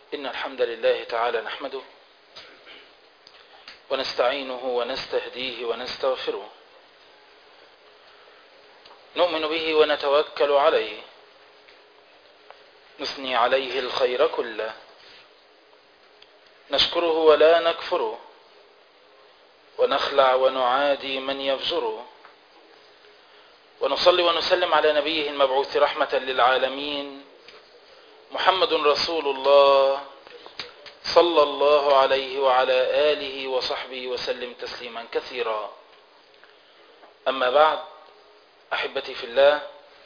إن الحمد لله تعالى نحمده ونستعينه ونستهديه ونستغفره، نؤمن به ونتوكل عليه، نثني عليه الخير كله، نشكره ولا نكفره، ونخلع ونعادي من يفجره، ونصلي ونسلم على نبيه المبعوث رحمة للعالمين محمد رسول الله صلى الله عليه وعلى آله وصحبه وسلم تسليما كثيرا. أما بعد، أحبتي في الله،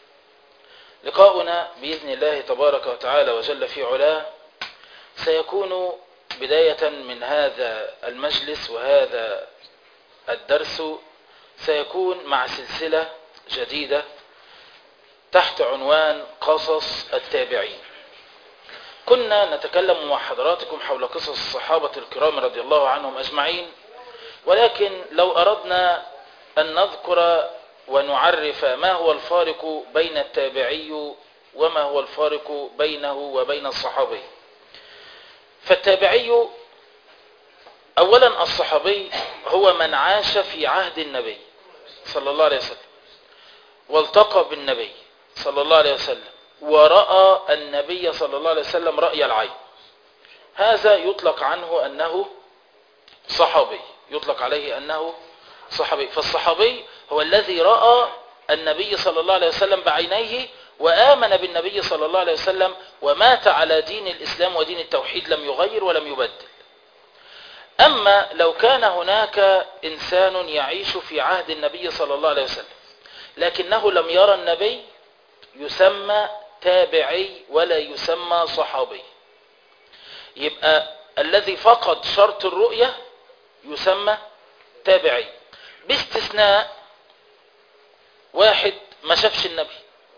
لقاؤنا بإذن الله تبارك وتعالى وجل في علاه سيكون بداية من هذا المجلس وهذا الدرس، سيكون مع سلسلة جديدة تحت عنوان قصص التابعين. كنا نتكلم مع حضراتكم حول قصص الصحابة الكرام رضي الله عنهم أجمعين، ولكن لو أردنا أن نذكر ونعرف ما هو الفارق بين التابعي وما هو الفارق بينه وبين الصحابي، فالتابعي أولا الصحابي هو من عاش في عهد النبي صلى الله عليه وسلم والتقى بالنبي صلى الله عليه وسلم ورأى النبي صلى الله عليه وسلم رأي العين، هذا يطلق عنه أنه صحابي، يطلق عليه أنه صحابي. فالصحابي هو الذي رأى النبي صلى الله عليه وسلم بعينيه وآمن بالنبي صلى الله عليه وسلم ومات على دين الإسلام ودين التوحيد، لم يغير ولم يبدل. أما لو كان هناك إنسان يعيش في عهد النبي صلى الله عليه وسلم لكنه لم يرى النبي، يسمى تابعي ولا يسمى صحابي. يبقى الذي فقد شرط الرؤية يسمى تابعي، باستثناء واحد ما شافش النبي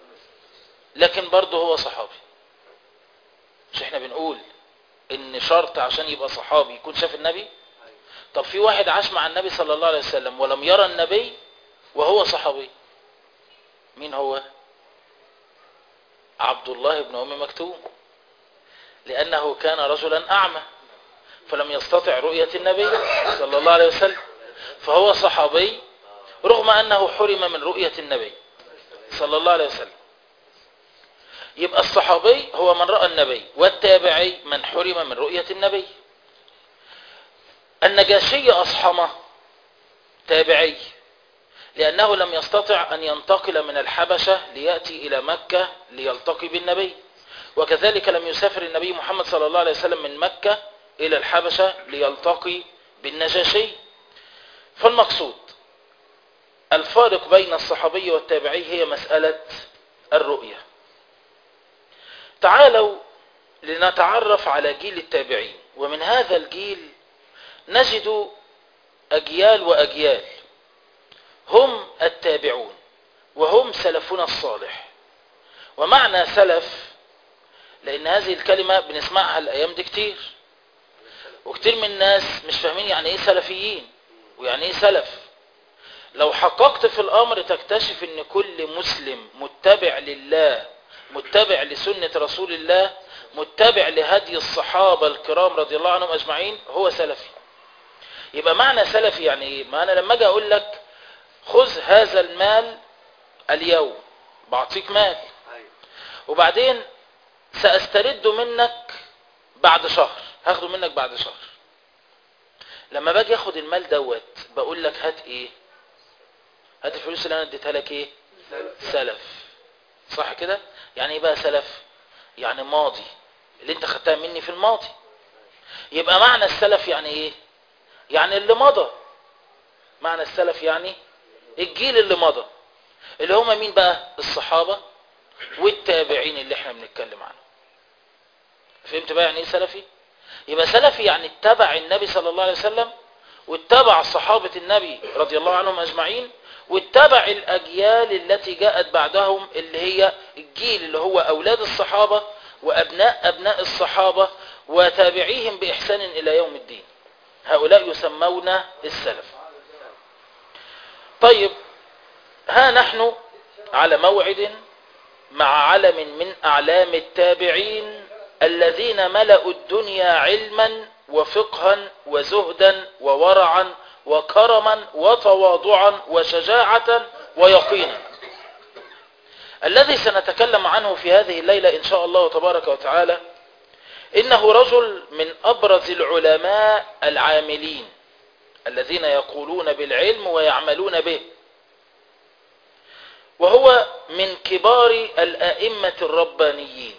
لكن برضه هو صحابي. مش احنا بنقول ان شرط عشان يبقى صحابي يكون شاف النبي؟ طب في واحد عاش مع النبي صلى الله عليه وسلم ولم يرى النبي وهو صحابي، مين هو؟ عبد الله بن أم مكتوم، لأنه كان رجلا أعمى فلم يستطع رؤية النبي صلى الله عليه وسلم، فهو صحابي رغم أنه حرم من رؤية النبي صلى الله عليه وسلم. يبقى الصحابي هو من رأى النبي، والتابعي من حرم من رؤية النبي. النجاشي أصحمه تابعي، لأنه لم يستطع أن ينتقل من الحبشة ليأتي إلى مكة ليلتقي بالنبي، وكذلك لم يسافر النبي محمد صلى الله عليه وسلم من مكة إلى الحبشة ليلتقي بالنجاشي. فالمقصود الفارق بين الصحابي والتابعي هي مسألة الرؤية. تعالوا لنتعرف على جيل التابعين، ومن هذا الجيل نجد أجيال وأجيال هم التابعون وهم سلفنا الصالح. ومعنى سلف لأن هذه الكلمة بنسمعها الأيام دي كتير، وكتير من الناس مش فاهمين يعني ايه سلفيين ويعني ايه سلف. لو حققت في الأمر تكتشف ان كل مسلم متبع لله، متبع لسنة رسول الله، متبع لهدي الصحابة الكرام رضي الله عنهم أجمعين هو سلفي. يبقى معنى سلفي يعني ايه؟ ما أنا لما أجي أقول لك خذ هذا المال اليوم، بعطيك مال وبعدين سأسترد منك بعد شهر، هاخده منك بعد شهر. لما باجي اخد المال دوت بقول لك هات ايه؟ هات الفلوس اللي انا اديتها لك ايه؟ سلف. صح كده؟ يعني ايه بقى سلف؟ يعني ماضي، اللي انت خدتها مني في الماضي. يبقى معنى السلف يعني ايه؟ يعني اللي مضى. معنى السلف يعني الجيل اللي مضى، اللي هم مين بقى؟ الصحابة والتابعين اللي احنا بنتكلم عنه. فهمت بقى يعني ايه سلفي؟ يبقى سلفي يعني اتبع النبي صلى الله عليه وسلم، واتبع صحابة النبي رضي الله عنهم أجمعين، واتبع الأجيال التي جاءت بعدهم اللي هي الجيل اللي هو أولاد الصحابة وأبناء أبناء الصحابة وتابعيهم بإحسان إلى يوم الدين. هؤلاء يسمون السلف. طيب، ها نحن على موعد مع علم من أعلام التابعين الذين ملأوا الدنيا علما وفقها وزهدا وورعا وكرما وتواضعا وشجاعة ويقينا. الذي سنتكلم عنه في هذه الليلة إن شاء الله تبارك وتعالى إنه رجل من أبرز العلماء العاملين الذين يقولون بالعلم ويعملون به، وهو من كبار الأئمة الربانيين.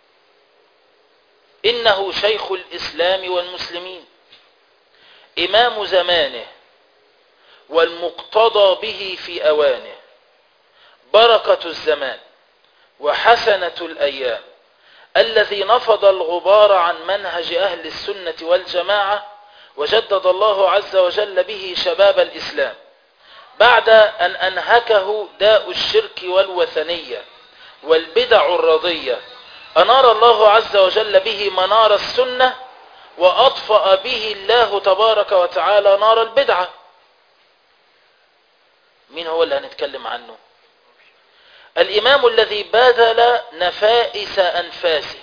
إنه شيخ الإسلام والمسلمين، إمام زمانه والمقتضى به في أوانه، بركة الزمان وحسنة الأيام، الذي نفض الغبار عن منهج أهل السنة والجماعة وجدد الله عز وجل به شباب الإسلام بعد أن أنهكه داء الشرك والوثنية والبدع الرضية. أنار الله عز وجل به منار السنة وأطفأ به الله تبارك وتعالى نار البدعة. مين هو اللي هنتكلم عنه؟ الإمام الذي بذل نفائس أنفاسه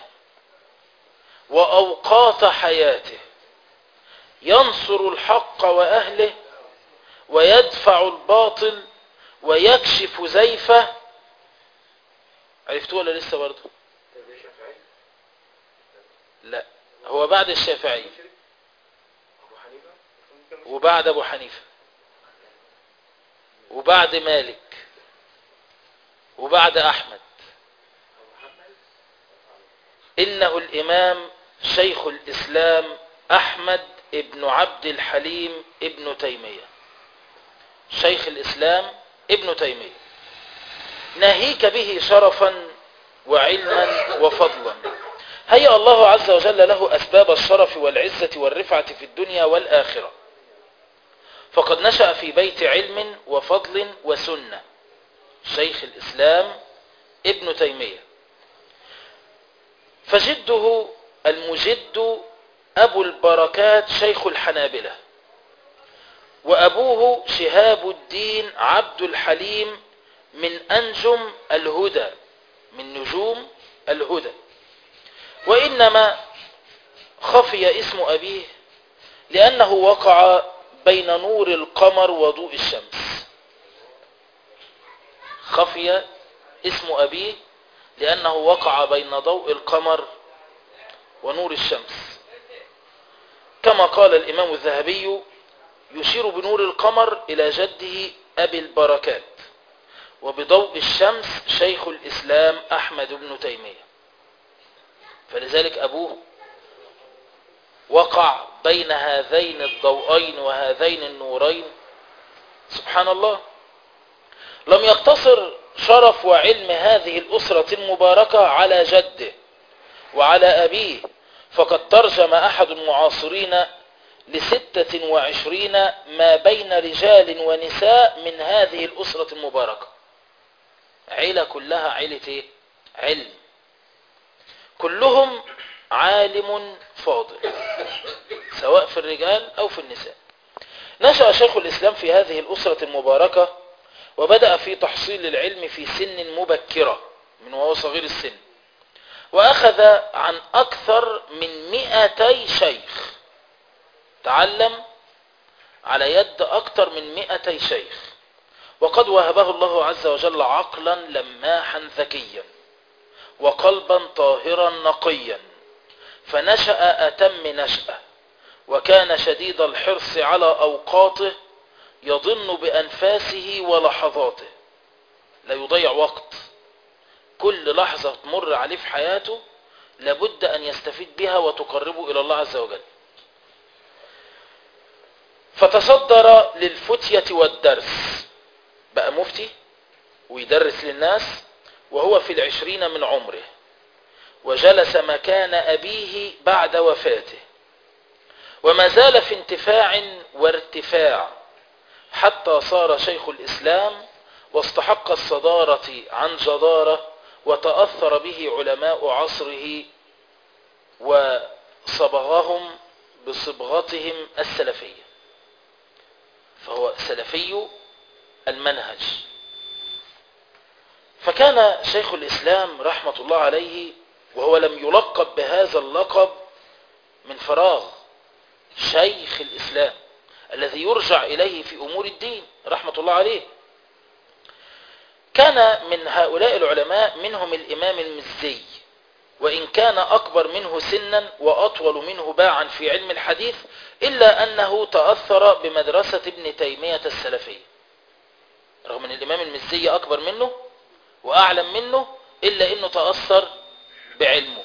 وأوقات حياته ينصر الحق وأهله ويدفع الباطل ويكشف زيفه. عرفتوه ولا لسه برضه؟ لا، هو بعد الشافعي وبعد أبو حنيفة وبعد مالك وبعد أحمد. إنه الإمام شيخ الإسلام أحمد ابن عبد الحليم ابن تيمية. شيخ الإسلام ابن تيمية، ناهيك به شرفا وعلما وفضلا. هيأ الله عز وجل له أسباب الشرف والعزة والرفعة في الدنيا والآخرة، فقد نشأ في بيت علم وفضل وسنة. شيخ الإسلام ابن تيمية، فجده المجد أبو البركات شيخ الحنابلة، وأبوه شهاب الدين عبد الحليم من أنجم الهدى، من نجوم الهدى. وإنما خفي اسم أبيه لأنه وقع بين نور القمر وضوء الشمس. خفي اسم أبيه لأنه وقع بين ضوء القمر ونور الشمس، كما قال الإمام الذهبي: يشير بنور القمر إلى جده أبي البركات، وبضوء الشمس شيخ الإسلام أحمد بن تيمية. فلذلك أبوه وقع بين هذين الضوئين وهذين النورين. سبحان الله. لم يقتصر شرف وعلم هذه الأسرة المباركة على جده وعلى أبيه، فقد ترجم أحد المعاصرين ل26 ما بين رجال ونساء من هذه الأسرة المباركة. عيلة كلها عيلة إيه؟ علم، كلهم عالم فاضل سواء في الرجال أو في النساء. نشأ شيخ الإسلام في هذه الأسرة المباركة، وبدأ في تحصيل العلم في سن مبكرة من وهو صغير السن، وأخذ عن أكثر من 200 شيخ. تعلم على يد أكثر من 200 شيخ، وقد وهبه الله عز وجل عقلا لماحا ذكيا وقلبا طاهرا نقيا، فنشأ أتم نشأة، وكان شديد الحرص على أوقاته، يضن بأنفاسه ولحظاته، لا يضيع وقت. كل لحظة تمر عليه في حياته لابد أن يستفيد بها وتقربه إلى الله عز وجل. فتصدر للفتية والدرس، بقى مفتي ويدرس للناس وهو في 20 من عمره، وجلس مكان أبيه بعد وفاته، وما زال في انتفاع وارتفاع حتى صار شيخ الإسلام واستحق الصدارة عن جدارة، وتأثر به علماء عصره وصبغهم بصبغتهم السلفية، فهو سلفي المنهج. فكان شيخ الإسلام رحمة الله عليه وهو لم يلقب بهذا اللقب من فراغ، شيخ الإسلام الذي يرجع إليه في أمور الدين رحمة الله عليه. كان من هؤلاء العلماء منهم الإمام المزي، وإن كان أكبر منه سنا وأطول منه باعا في علم الحديث، إلا أنه تأثر بمدرسة ابن تيمية السلفية. رغم أن الإمام المزي أكبر منه وأعلم منه، إلا أنه تأثر بعلمه.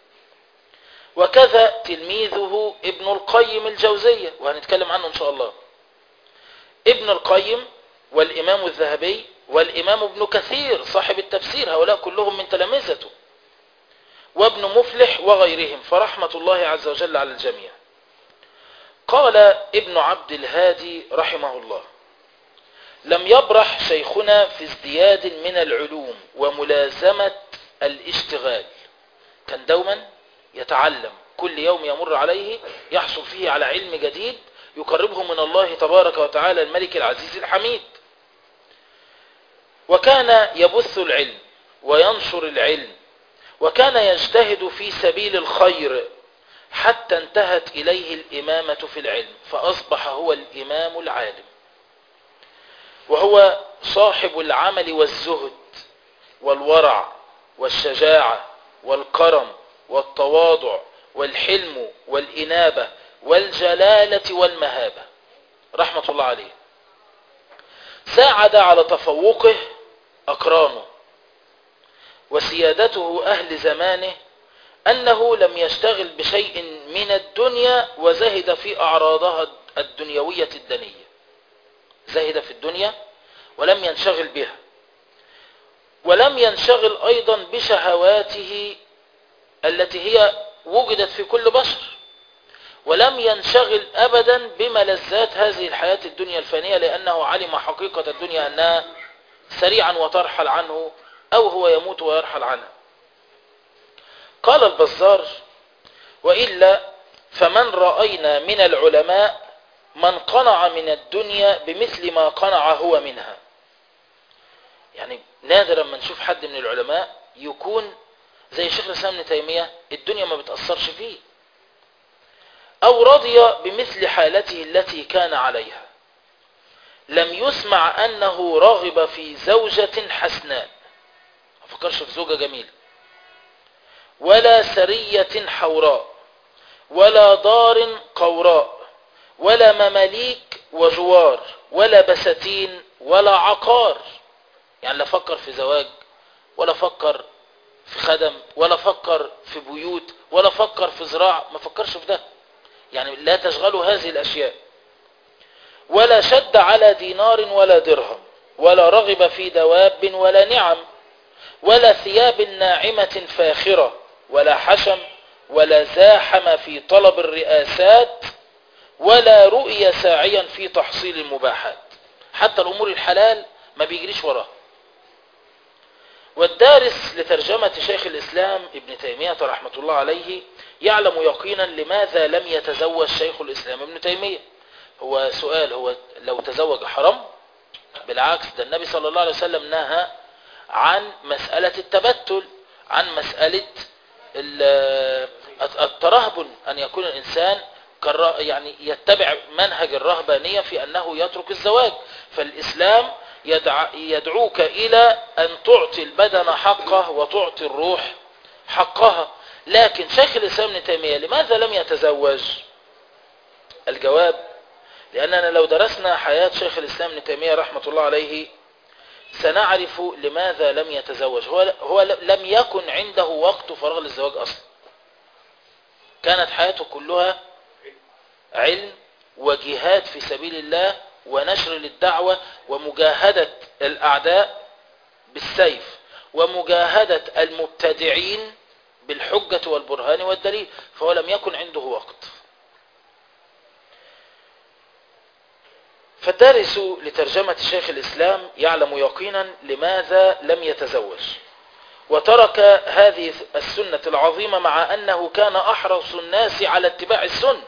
وكذا تلميذه ابن القيم الجوزية، وهنتكلم عنه إن شاء الله. ابن القيم والإمام الذهبي والإمام ابن كثير صاحب التفسير، هؤلاء كلهم من تلامذته، وابن مفلح وغيرهم، فرحمة الله عز وجل على الجميع. قال ابن عبد الهادي رحمه الله: لم يبرح شيخنا في ازدياد من العلوم وملازمة الاشتغال. كان دوما يتعلم، كل يوم يمر عليه يحصل فيه على علم جديد يقربه من الله تبارك وتعالى الملك العزيز الحميد. وكان يبث العلم وينشر العلم، وكان يجتهد في سبيل الخير حتى انتهت إليه الإمامة في العلم، فأصبح هو الإمام العالم، وهو صاحب العمل والزهد والورع والشجاعة والكرم والتواضع والحلم والإنابة والجلالة والمهابة رحمة الله عليه. ساعد على تفوقه أقرانه وسيادته أهل زمانه، أنه لم يشتغل بشيء من الدنيا وزهد في أعراضها الدنيوية الدنية. زهد في الدنيا ولم ينشغل بها، ولم ينشغل أيضا بشهواته التي هي وجدت في كل بشر، ولم ينشغل أبدا بملذات هذه الحياة الدنيا الفانية، لأنه علم حقيقة الدنيا أنها سريعا وترحل عنه، أو هو يموت ويرحل عنها. قال البزار: وإلا فمن رأينا من العلماء من قنع من الدنيا بمثل ما قنع هو منها. يعني نادرا ما نشوف حد من العلماء يكون زي شيخ الإسلام ابن تيمية الدنيا ما بتأثرش فيه، أو رضي بمثل حالته التي كان عليها. لم يسمع أنه راغب في زوجة حسناء، ما فكرش في زوجة جميلة، ولا سرية حوراء، ولا دار قوراء، ولا مماليك وجوار، ولا بساتين، ولا عقار. يعني لا فكر في زواج، ولا فكر في خدم، ولا فكر في بيوت، ولا فكر في زراعة، ما فكرش في ده. يعني لا تشغلوا هذه الأشياء. ولا شد على دينار ولا درهم، ولا رغب في دواب ولا نعم، ولا ثياب ناعمة فاخرة، ولا حشم، ولا زاحم في طلب الرئاسات، ولا رؤية ساعيا في تحصيل المباحات. حتى الأمور الحلال ما بيجريش وراها. والدارس لترجمة شيخ الإسلام ابن تيمية رحمة الله عليه يعلم يقينا لماذا لم يتزوج شيخ الإسلام ابن تيمية. هو سؤال، هو لو تزوج حرام؟ بالعكس، ده النبي صلى الله عليه وسلم نهى عن مسألة التبتل، عن مسألة الترهبن، أن يكون الإنسان يعني يتبع منهج الرهبانية في أنه يترك الزواج. فالإسلام يدعوك إلى أن تعطي البدن حقه وتعطي الروح حقها. لكن شيخ الإسلام ابن تيمية لماذا لم يتزوج؟ الجواب: لأننا لو درسنا حياة شيخ الإسلام ابن تيمية رحمة الله عليه سنعرف لماذا لم يتزوج. هو لم يكن عنده وقت فراغ للزواج أصلا. كانت حياته كلها علم وجهاد في سبيل الله ونشر للدعوة ومجاهدة الأعداء بالسيف ومجاهدة المبتدعين بالحجة والبرهان والدليل، فهو لم يكن عنده وقت. فالدارس لترجمة شيخ الإسلام يعلم يقينا لماذا لم يتزوج وترك هذه السنة العظيمة، مع أنه كان أحرص الناس على اتباع السنة.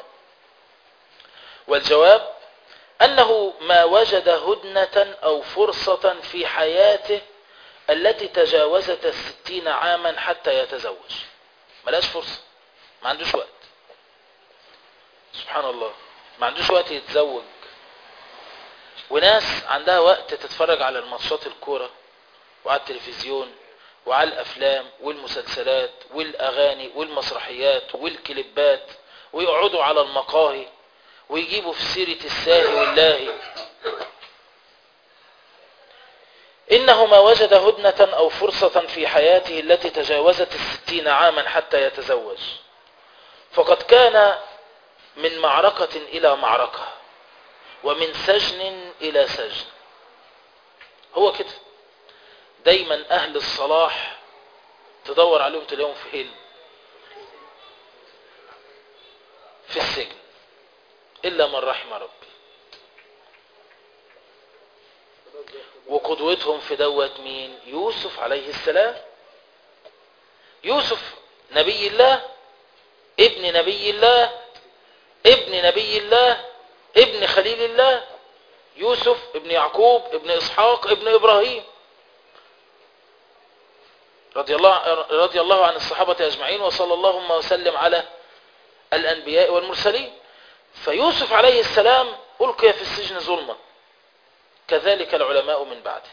والجواب أنه ما وجد هدنة أو فرصة في حياته التي تجاوزت 60 عاما حتى يتزوج. ملقاش فرصة، ما عندوش وقت. سبحان الله، ما عندوش وقت يتزوج. وناس عندها وقت تتفرج على الماتشات الكورة وعلى التلفزيون وعلى الأفلام والمسلسلات والأغاني والمسرحيات والكليبات، ويقعدوا على المقاهي ويجيبوا في سيرة الساهي واللاهي. إنه ما وجد هدنة أو فرصة في حياته التي تجاوزت 60 عاما حتى يتزوج، فقد كان من معركة إلى معركة ومن سجن إلى سجن. هو كده دايما أهل الصلاح تدور عليهم تلاقيهم فين؟ في السجن، إلا من رحم ربي. وقدوتهم في دوت مين؟ يوسف عليه السلام. يوسف نبي الله، ابن نبي الله، ابن نبي الله، ابن خليل الله. يوسف ابن يعقوب، ابن إسحاق، ابن إبراهيم، رضي الله عن الصحابة أجمعين، وصلى اللهم وسلم على الأنبياء والمرسلين. فيوسف عليه السلام ألقي في السجن ظلما، كذلك العلماء من بعده.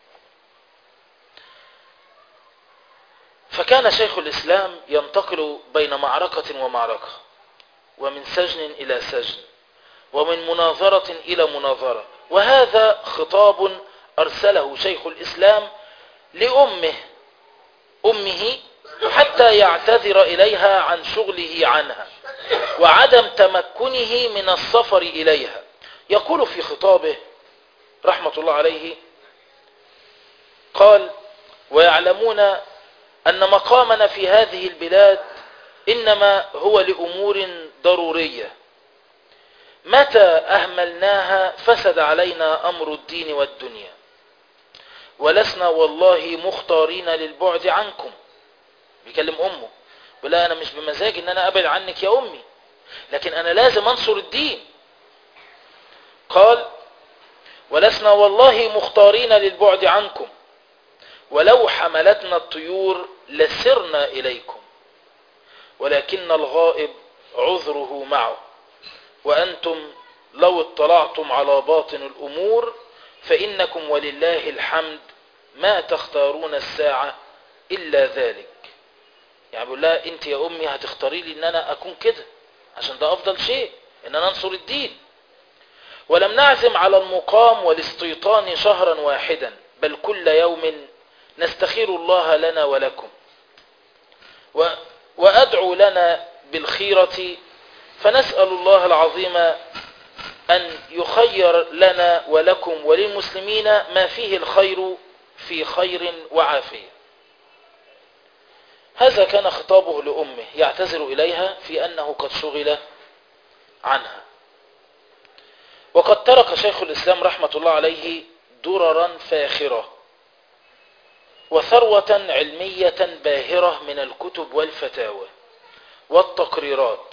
فكان شيخ الإسلام ينتقل بين معركة ومعركة، ومن سجن إلى سجن، ومن مناظرة إلى مناظرة. وهذا خطاب أرسله شيخ الإسلام لأمه حتى يعتذر إليها عن شغله عنها وعدم تمكنه من السفر إليها. يقول في خطابه رحمة الله عليه، قال: ويعلمون أن مقامنا في هذه البلاد إنما هو لأمور ضرورية، متى أهملناها فسد علينا أمر الدين والدنيا، ولسنا والله مختارين للبعد عنكم. بيكلم أمه، ولا أنا مش بمزاج إن أنا أبعد عنك يا أمي، لكن أنا لازم أنصر الدين. قال: ولسنا والله مختارين للبعد عنكم، ولو حملتنا الطيور لسرنا إليكم، ولكن الغائب عذره معه، وأنتم لو اطلعتم على باطن الأمور فإنكم ولله الحمد ما تختارون الساعة إلا ذلك. يعني بيقول لها: أنت يا أمي هتختاري لي إن أنا أكون كده، عشان ده أفضل شيء، إن أنا أنصر الدين. ولم نعزم على المقام والاستيطان شهرا واحدا، بل كل يوم نستخير الله لنا ولكم، وأدعو لنا بالخيرة، فنسأل الله العظيم أن يخير لنا ولكم وللمسلمين ما فيه الخير في خير وعافية. هذا كان خطابه لأمه يعتذر إليها في أنه قد شغل عنها. وقد ترك شيخ الإسلام رحمة الله عليه دررا فاخرة وثروة علمية باهرة من الكتب والفتاوى والتقريرات.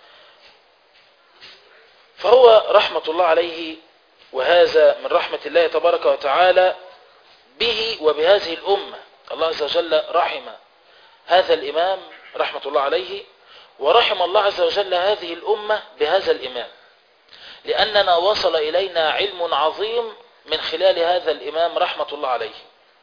فهو رحمة الله عليه، وهذا من رحمة الله تبارك وتعالى به وبهذه الأمة. الله عز وجل رحم هذا الإمام رحمة الله عليه، ورحم الله عز وجل هذه الأمة بهذا الإمام، لأننا وصل إلينا علم عظيم من خلال هذا الإمام رحمة الله عليه.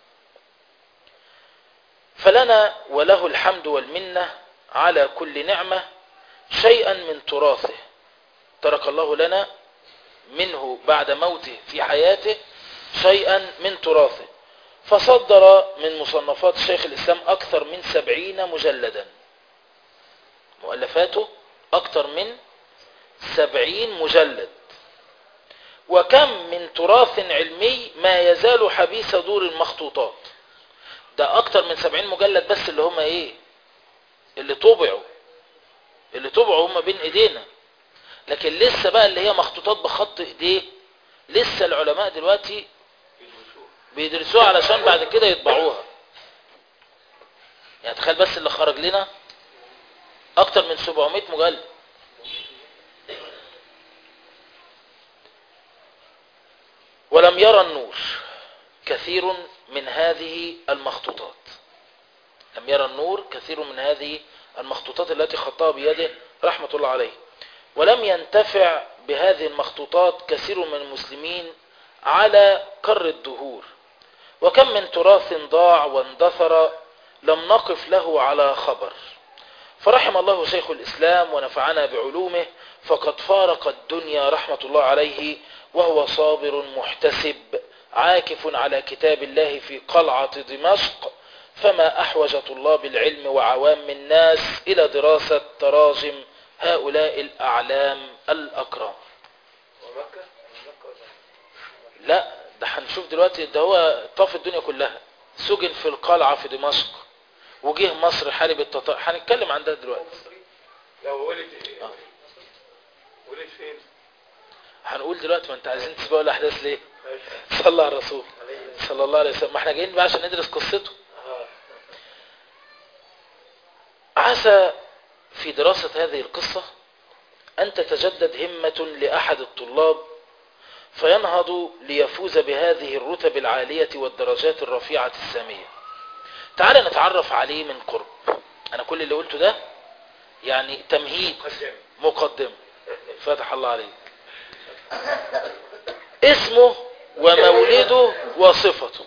فلنا وله الحمد والمنة على كل نعمة شيئا من تراثه ترك الله لنا منه بعد موته في حياته، شيئا من تراثه. فصدر من مصنفات شيخ الإسلام أكثر من 70 مجلدا، مؤلفاته أكثر من 70 مجلد. وكم من تراث علمي ما يزال حبيس دور المخطوطات. ده أكثر من 70 مجلد بس اللي هم إيه؟ اللي طبعوا هم بين إيدينا، لكن لسه بقى اللي هي مخطوطات بخط إيديه لسه العلماء دلوقتي بيدرسوها علشان بعد كده يطبعوها. يعني تخيل بس اللي خرج لنا أكثر من 700 مجلد. ولم يرى النور كثير من هذه المخطوطات، لم يرى النور كثير من هذه المخطوطات التي خطها بيده رحمة الله عليه. ولم ينتفع بهذه المخطوطات كثير من المسلمين على كر الدهور، وكم من تراث ضاع واندثر لم نقف له على خبر. فرحم الله شيخ الإسلام ونفعنا بعلومه، فقد فارق الدنيا رحمة الله عليه وهو صابر محتسب عاكف على كتاب الله في قلعة دمشق، فما أحوج طلاب العلم وعوام الناس إلى دراسة تراجم هؤلاء الأعلام الأكرام. لا، ده هنشوف دلوقتي، ده هو طاف الدنيا كلها، سجن في القلعة في دمشق وجه مصر حارب التتار، هنتكلم عن ده دلوقتي. لو ولد ولد فين؟ هنقول دلوقتي، ما انت عايزين تسبقوا الاحداث ليه؟ صلى على الرسول صلى الله عليه وسلم، ما احنا جايين بقى عشان ندرس قصته. عسى في دراسة هذه القصة أن تتجدد همة لأحد الطلاب فينهض ليفوز بهذه الرتب العالية والدرجات الرفيعة السامية. تعال نتعرف عليه من قرب. أنا كل اللي قلته ده يعني تمهيد، مقدمة. فتح الله عليك. اسمه ومولده وصفته.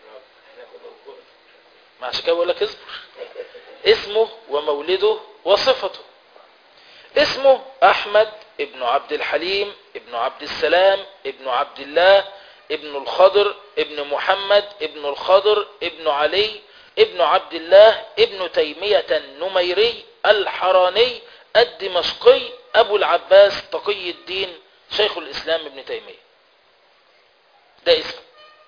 ما عشان كده بقول لك اصبر. اسمه ومولده وصفته. اسمه أحمد ابن عبد الحليم ابن عبد السلام ابن عبد الله ابن الخضر ابن محمد ابن الخضر ابن علي ابن عبد الله ابن تيمية النميري الحراني الدمشقي أبو العباس تقي الدين شيخ الإسلام ابن تيمية. ده اسمه.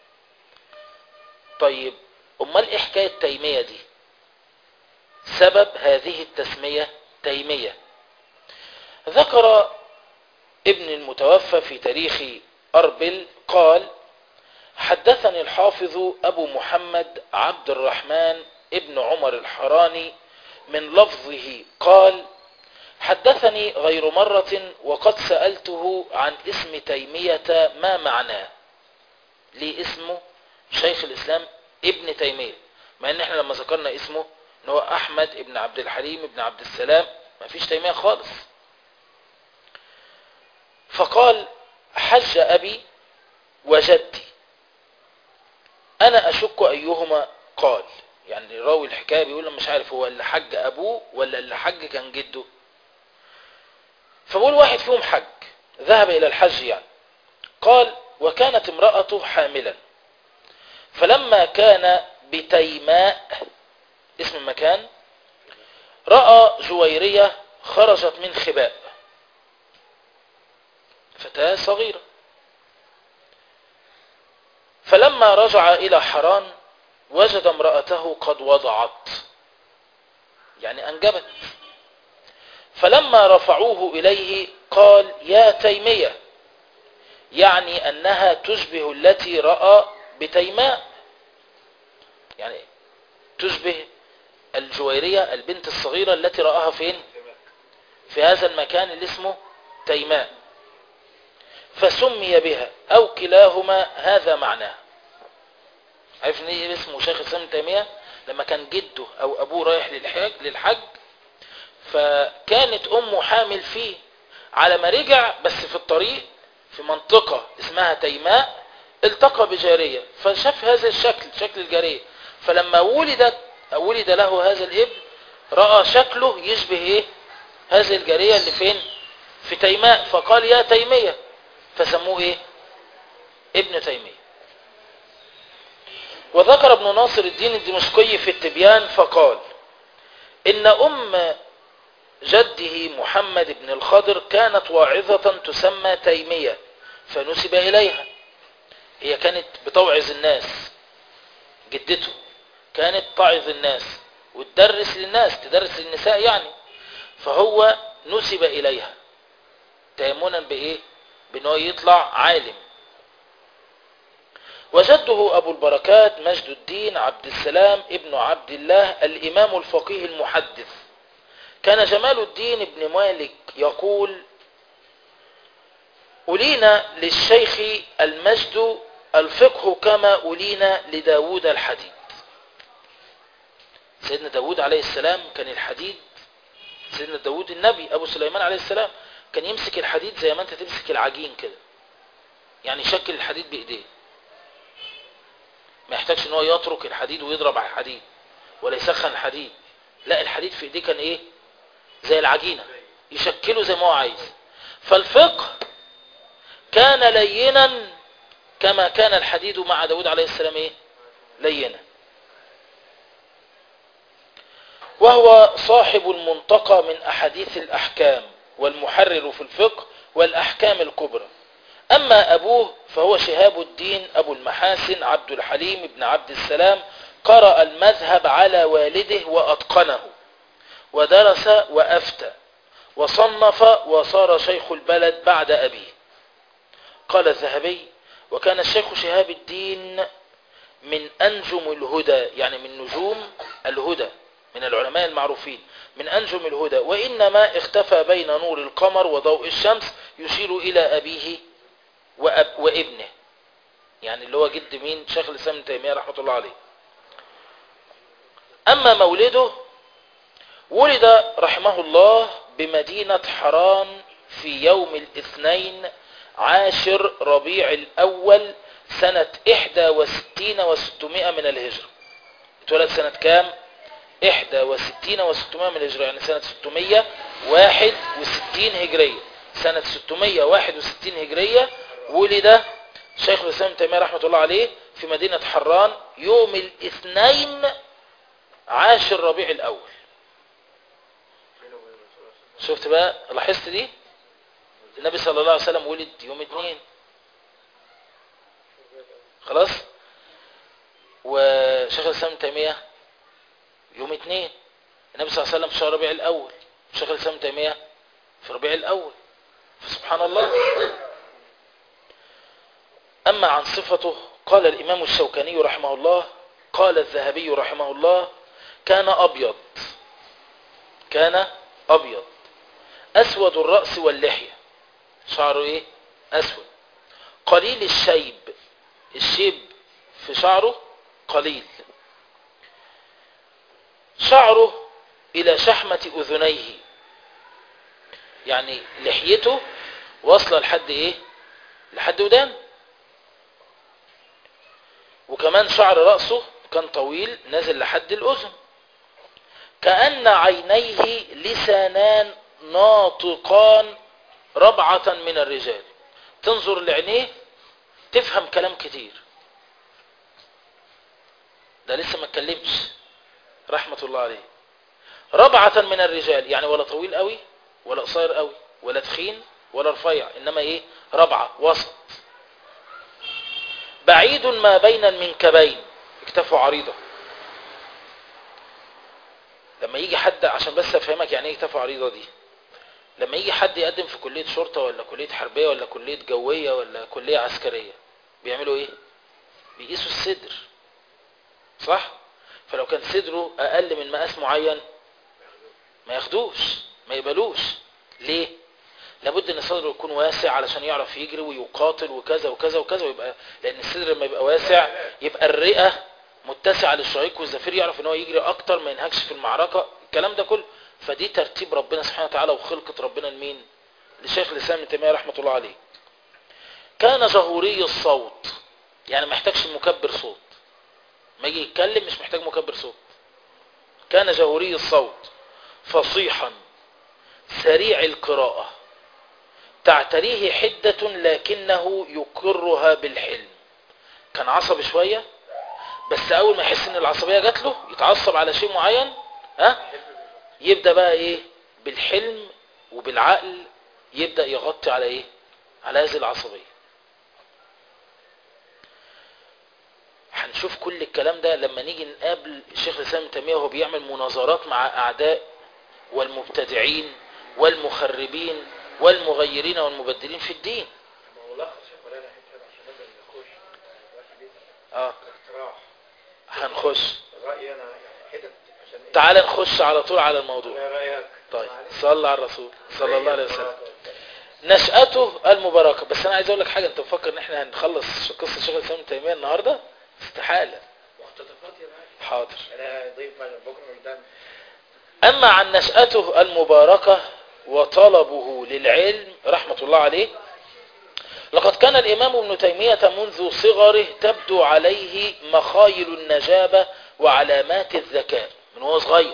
طيب أمال إيه حكاية تيمية دي؟ سبب هذه التسمية تيمية. ذكر ابن المتوفى في تاريخ أربل قال: حدثني الحافظ أبو محمد عبد الرحمن ابن عمر الحراني من لفظه قال: حدثني غير مرة وقد سألته عن اسم تيمية ما معناه. ليه اسمه شيخ الإسلام ابن تيمية، مع ان احنا لما ذكرنا اسمه ان هو أحمد ابن عبد الحليم ابن عبد السلام، ما فيش تيمية خالص. فقال: حج أبي وجدي، أنا أشك أيهما قال. يعني راوي الحكاية بيقول مش عارف هو اللي حج أبوه ولا اللي حج كان جده. فبقول واحد فيهم حج، ذهب إلى الحج يعني. قال: وكانت امرأته حاملا، فلما كان بتيماء اسم المكان رأى جويرية خرجت من خباء، فتاة صغيرة. فلما رجع إلى حران وجد امرأته قد وضعت، يعني أنجبت. فلما رفعوه إليه قال: يا تيمية، يعني أنها تشبه التي رأى بتيماء، يعني تشبه الجويرية البنت الصغيرة التي رآها فين؟ في هذا المكان اللي اسمه تيماء، فسمي بها أو كلاهما هذا معناه. عارف ان ايه اسمه شيخ الإسلام ابن تيمية؟ لما كان جده أو أبوه رايح للحج فكانت أمه حامل فيه، على ما رجع بس في الطريق في منطقة اسمها تيماء التقى بجارية فشاف هذا الشكل، شكل الجارية، فلما ولد له هذا الابن رأى شكله يشبه ايه؟ هذه الجارية اللي فين؟ في تيماء، فقال: يا تيمية، فسموه ايه؟ ابن تيمية. وذكر ابن ناصر الدين الدمشقي في التبيان فقال: إن أم جده محمد بن الخضر كانت واعظة تسمى تيمية فنسب إليها. هي كانت بتوعظ الناس، جدته كانت تعظ الناس وتدرس للناس، تدرس للنساء يعني، فهو نسب إليها تيمنا بإيه؟ بأنه يطلع عالم. وجده أبو البركات مجد الدين عبد السلام ابن عبد الله الإمام الفقيه المحدث. كان جمال الدين ابن مالك يقول: أولينا للشيخ المجد الفقه كما أولينا لداود الحديد. سيدنا داود عليه السلام كان الحديد سيدنا داود النبي ابو سليمان عليه السلام كان يمسك الحديد زي ما انت تمسك العجين كده، يعني يشكل الحديد بايديه، ما يحتاجش ان هو يترك الحديد ويضرب على الحديد ولا يسخن الحديد، لا الحديد في ايديه كان ايه زي العجينة، يشكله زي ما هو عايز. فالفقه كان لينا كما كان الحديد مع داود عليه السلام ايه لينا. وهو صاحب المنتقى من أحاديث الأحكام والمحرر في الفقه والأحكام الكبرى. أما أبوه فهو شهاب الدين أبو المحاسن عبد الحليم بن عبد السلام، قرأ المذهب على والده وأتقنه ودرس وأفتى وصنف وصار شيخ البلد بعد أبيه. قال الذهبي: وكان الشيخ شهاب الدين من أنجم الهدى، يعني من نجوم الهدى، من العلماء المعروفين، من أنجم الهدى، وإنما اختفى بين نور القمر وضوء الشمس، يشير إلى أبيه وابنه، يعني اللي هو جد مين؟ شيخ الإسلام ابن تيمية رحمة الله عليه. أما مولده، ولد رحمه الله بمدينة حران في يوم الاثنين 10 ربيع الأول سنة 61 و600 من الهجرة. اتولد سنة كام؟ 61 و600 من الهجرة، يعني سنة 661 هجرية. سنة 661 هجرية ولد شيخ الإسلام ابن تيمية رحمة الله عليه في مدينة حران يوم الاثنين 10 ربيع الأول. شفت بقى؟ لاحظت دي؟ النبي صلى الله عليه وسلم ولد يوم اثنين، خلاص، وشيخ الإسلام ابن تيمية يوم اثنين، النبي صلى الله عليه وسلم في شهر ربيع الأول، شيخ الإسلام ابن تيمية في ربيع الأول، فسبحان الله. أما عن صفته قال الإمام الشوكاني رحمه الله: قال الذهبي رحمه الله: كان أبيض، كان أبيض أسود الرأس واللحية، شعره إيه؟ أسود، قليل الشيب، الشيب في شعره قليل، شعره إلى شحمة أذنيه، يعني لحيته واصلة لحد إيه؟ لحد ودان، وكمان شعر رأسه كان طويل نازل لحد الأذن، كأن عينيه لسانان ناطقان ربعة من الرجال، تنظر لعينيه تفهم كلام كتير. ده لسه ما اتكلمش رحمة الله عليه. ربعة من الرجال، يعني ولا طويل قوي ولا قصير قوي ولا تخين ولا رفيع، انما ايه؟ ربعة، وسط. بعيد ما بين المنكبين، اكتافه عريضة. لما يجي حد، عشان بس افهمك يعني ايه اكتافه عريضة دي، لما يجي حد يقدم في كلية شرطة ولا كلية حربية ولا كلية جوية ولا كلية عسكرية، بيعملوا ايه؟ بيقيسوا الصدر، صح؟ فلو كان صدره اقل من مقاس معين ما ياخدوش، ما يقبلوش. ليه؟ لابد ان صدره يكون واسع علشان يعرف يجري ويقاتل وكذا وكذا وكذا، ويبقى لان الصدر لما يبقى واسع يبقى الرئة متسعة للشهيق والزفير، يعرف ان هو يجري اكتر، ما ينهكش في المعركة، الكلام ده كله. فدي ترتيب ربنا سبحانه وتعالى وخلقة ربنا لمين؟ لشيخ الإسلام ابن تيمية رحمة الله عليه. كان جهوري الصوت، يعني ما يحتاجش مكبر صوت، ما يجي يتكلم مش محتاج مكبر صوت. كان جهوري الصوت فصيحا سريع القراءة، تعتريه حدة لكنه يقرها بالحلم. كان عصبي شوية، بس اول ما يحس ان العصبية جات له يتعصب على شيء معين، يبدأ بقى ايه؟ بالحلم وبالعقل يبدأ يغطي على ايه؟ على هذه العصبية. هنشوف كل الكلام ده لما نيجي نقابل الشيخ الإسلام ابن تيمية وهو بيعمل مناظرات مع أعداء والمبتدعين والمخربين والمغيرين والمبدلين في الدين. هنخش تعال نخش على طول على الموضوع. طيب صلى على الرسول صلى الله عليه وسلم. نشأته المباركة. بس انا عايز اقول لك حاجة، انت مفكر ان احنا هنخلص قصة الشيخ الإسلام ابن تيمية النهاردة؟ استحالة. مقتطفات يا باشا. حاضر. انا ضيف بكره قدام. أما عن نشأته المباركة وطلبه للعلم رحمة الله عليه، لقد كان الإمام ابن تيمية منذ صغره تبدو عليه مخايل النجابة وعلامات الذكاء من هو صغير،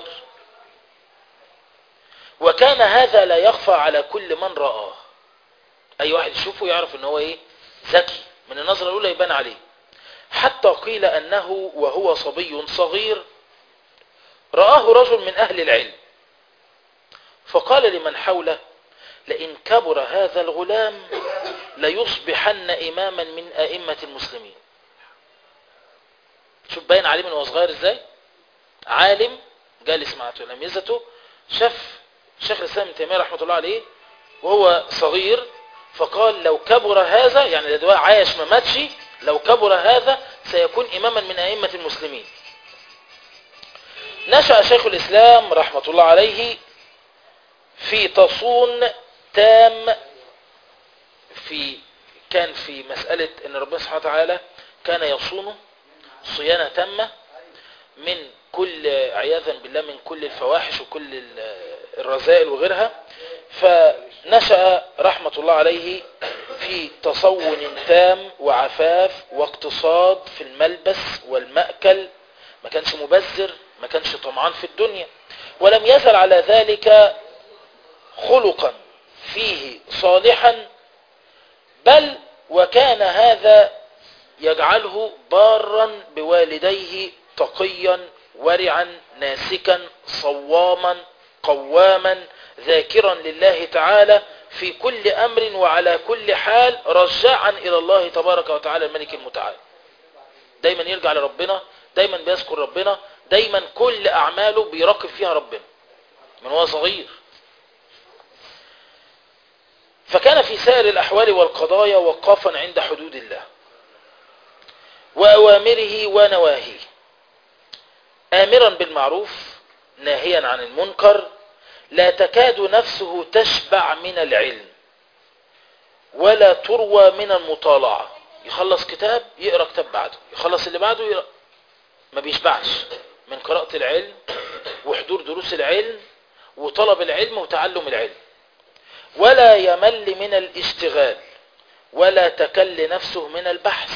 وكان هذا لا يخفى على كل من رآه. أي واحد يشوفه يعرف أنه هو ذكي من النظرة الأولى يبان عليه. حتى قيل أنه وهو صبي صغير رآه رجل من أهل العلم فقال لمن حوله: لئن كبر هذا الغلام ليصبحن إماما من أئمة المسلمين. شوف باين عليه من هو صغير ازاي، عالم جالس مع تلاميذته، شاف شيخ الإسلام ابن تيمية رحمة الله عليه وهو صغير فقال: لو كبر هذا، يعني ده عايش ما ماتش، لو كبر هذا سيكون إماما من أئمة المسلمين. نشأ شيخ الإسلام رحمة الله عليه في تصون تام، كان في مسألة أن ربنا سبحانه وتعالى كان يصونه صيانة تامة من كل، عياذا بالله، من كل الفواحش وكل الرذائل وغيرها. فنشأ رحمة الله عليه في تصون تام وعفاف واقتصاد في الملبس والمأكل، ما كانش مبذر، ما كانش طمعان في الدنيا، ولم يزل على ذلك خلقا فيه صالحا، بل وكان هذا يجعله بارا بوالديه، تقيا ورعا ناسكا صواما قواما ذاكرا لله تعالى في كل أمر وعلى كل حال، رجاعا إلى الله تبارك وتعالى الملك المتعال. دايما يرجع لربنا، دايما بيذكر ربنا، دايما كل أعماله بيراقب فيها ربنا من هو صغير. فكان في سائر الأحوال والقضايا وقافا عند حدود الله وأوامره ونواهيه، آمرا بالمعروف ناهيا عن المنكر، لا تكاد نفسه تشبع من العلم ولا تروى من المطالعة. يخلص كتاب يقرأ كتاب بعده، يخلص اللي بعده يقرأ، ما بيشبعش من قراءة العلم وحضور دروس العلم وطلب العلم وتعلم العلم. ولا يمل من الاشتغال ولا تكل نفسه من البحث،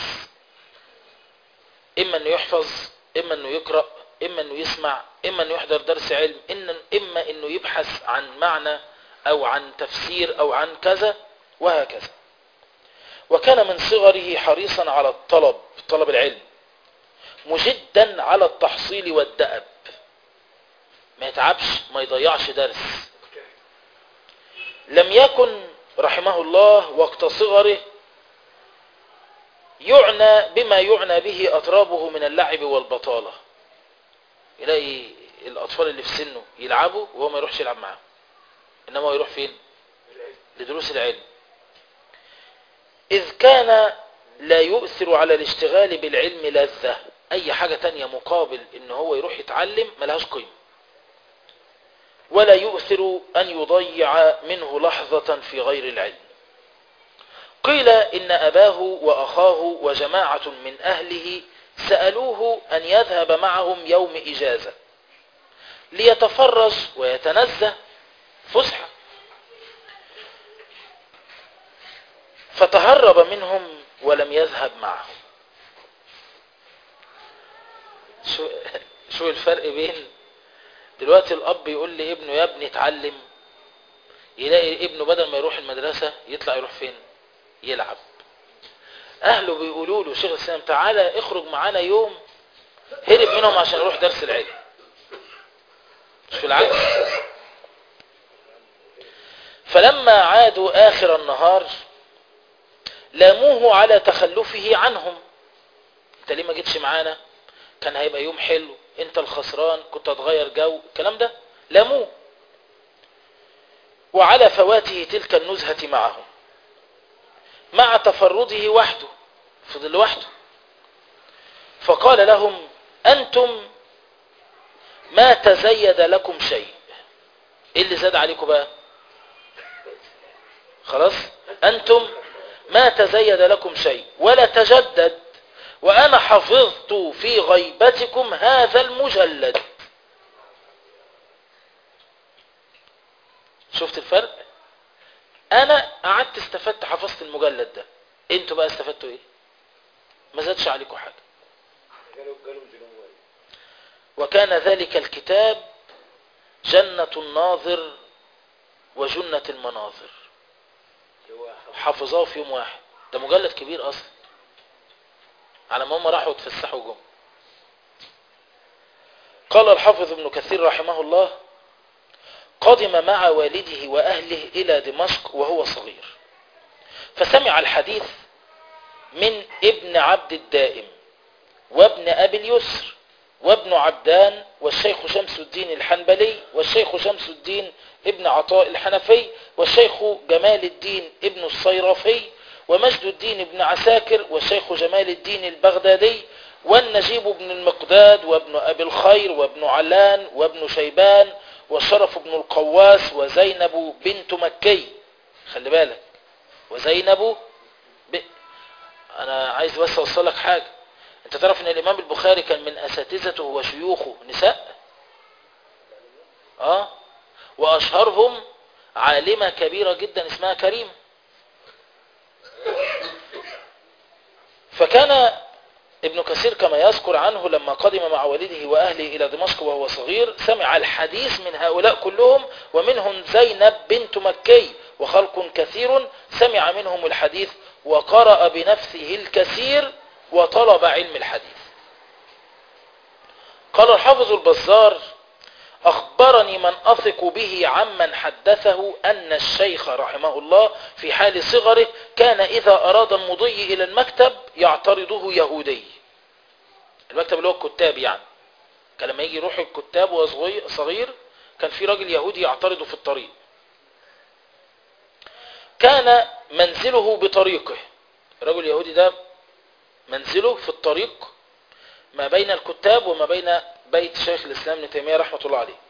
إما أنه يحفظ، إما أنه يقرأ، إما أنه يسمع، إما أنه يحضر درس علم، إما أنه يبحث عن معنى أو عن تفسير أو عن كذا وهكذا. وكان من صغره حريصا على طلب العلم، مجدا على التحصيل والدأب، ما يتعبش، ما يضيعش درس. لم يكن رحمه الله وقت صغره يعنى بما يعنى به أطرابه من اللعب والبطالة. يلاقي الأطفال اللي في سنه يلعبوا وهو ما يروحش يلعب معهم، إنما هو يروح فين؟ لدروس العلم. إذ كان لا يؤثر على الاشتغال بالعلم لذة، أي حاجة تانية مقابل إن هو يروح يتعلم ملهاش قيمة، ولا يؤثر أن يضيع منه لحظة في غير العلم. قيل إن أباه وأخاه وجماعة من أهله سألوه أن يذهب معهم يوم إجازة ليتفرج ويتنزه فسحة، فتهرب منهم ولم يذهب معهم. شو الفرق بين دلوقتي الأب يقول لابنه يا ابني اتعلم، يلاقي ابنه بدل ما يروح المدرسة يطلع يروح فين؟ يلعب. أهله بيقولوا له شيخ الإسلام تعالى اخرج معانا يوم، هرب منهم عشان يروح درس العلم. شو العكس. فلما عادوا آخر النهار لاموه على تخلفه عنهم. انت ليه ما جيتش معانا؟ كان هيبقى يوم حلو، انت الخسران، كنت هتغير جو، الكلام ده. لاموه وعلى فواته تلك النزهة معهم، مع تفرده وحده، فضل وحده. فقال لهم أنتم ما تزيد لكم شيء. ايه اللي زاد عليكم بقى؟ خلاص، أنتم ما تزيد لكم شيء ولا تجدد، وأنا حفظت في غيبتكم هذا المجلد. شفت الفرق؟ انا قعدت استفدت حفظت المجلد ده، انتوا بقى استفدتوا ايه؟ ما زادش عليكم حاجة. قالوا جنوب. وكان ذلك الكتاب جنة الناظر وجنة المناظر، حافظوه في يوم واحد. ده مجلد كبير اصلا، على ما هم راحوا يتفسحوا جم. قال الحافظ ابن كثير رحمه الله: قدم مع والده وأهله إلى دمشق وهو صغير، فسمع الحديث من ابن عبد الدائم وابن أبي اليسر وابن عبدان والشيخ شمس الدين الحنبلي والشيخ شمس الدين ابن عطاء الحنفي والشيخ جمال الدين ابن الصيرفي ومجد الدين ابن عساكر والشيخ جمال الدين البغدادي والنجيب بن المقداد وابن أبي الخير وابن علان وابن شيبان والشرف بن القواس وزينب بنت مكي. خلي بالك، وزينب أنا عايز بس أوصل لك حاجة. أنت تعرف أن الإمام البخاري كان من أساتذته وشيوخه نساء؟ وأشهرهم عالمة كبيرة جدا اسمها كريم. فكان ابن كثير كما يذكر عنه لما قدم مع والده وأهله إلى دمشق وهو صغير سمع الحديث من هؤلاء كلهم، ومنهم زينب بنت مكي وخلق كثير سمع منهم الحديث وقرأ بنفسه الكثير وطلب علم الحديث. قال الحافظ البزار: أخبرني من أثق به عمن حدثه أن الشيخ رحمه الله في حال صغره كان إذا أراد المضي إلى المكتب يعترضه يهودي. المكتب اللي هو الكتاب يعني، كان لما يجي يروح الكتاب وهو صغير كان في راجل يهودي يعترضه في الطريق. كان منزله بطريقه، الرجل اليهودي ده منزله في الطريق ما بين الكتاب وما بين بيت شيخ الإسلام ابن تيمية رحمة الله عليه.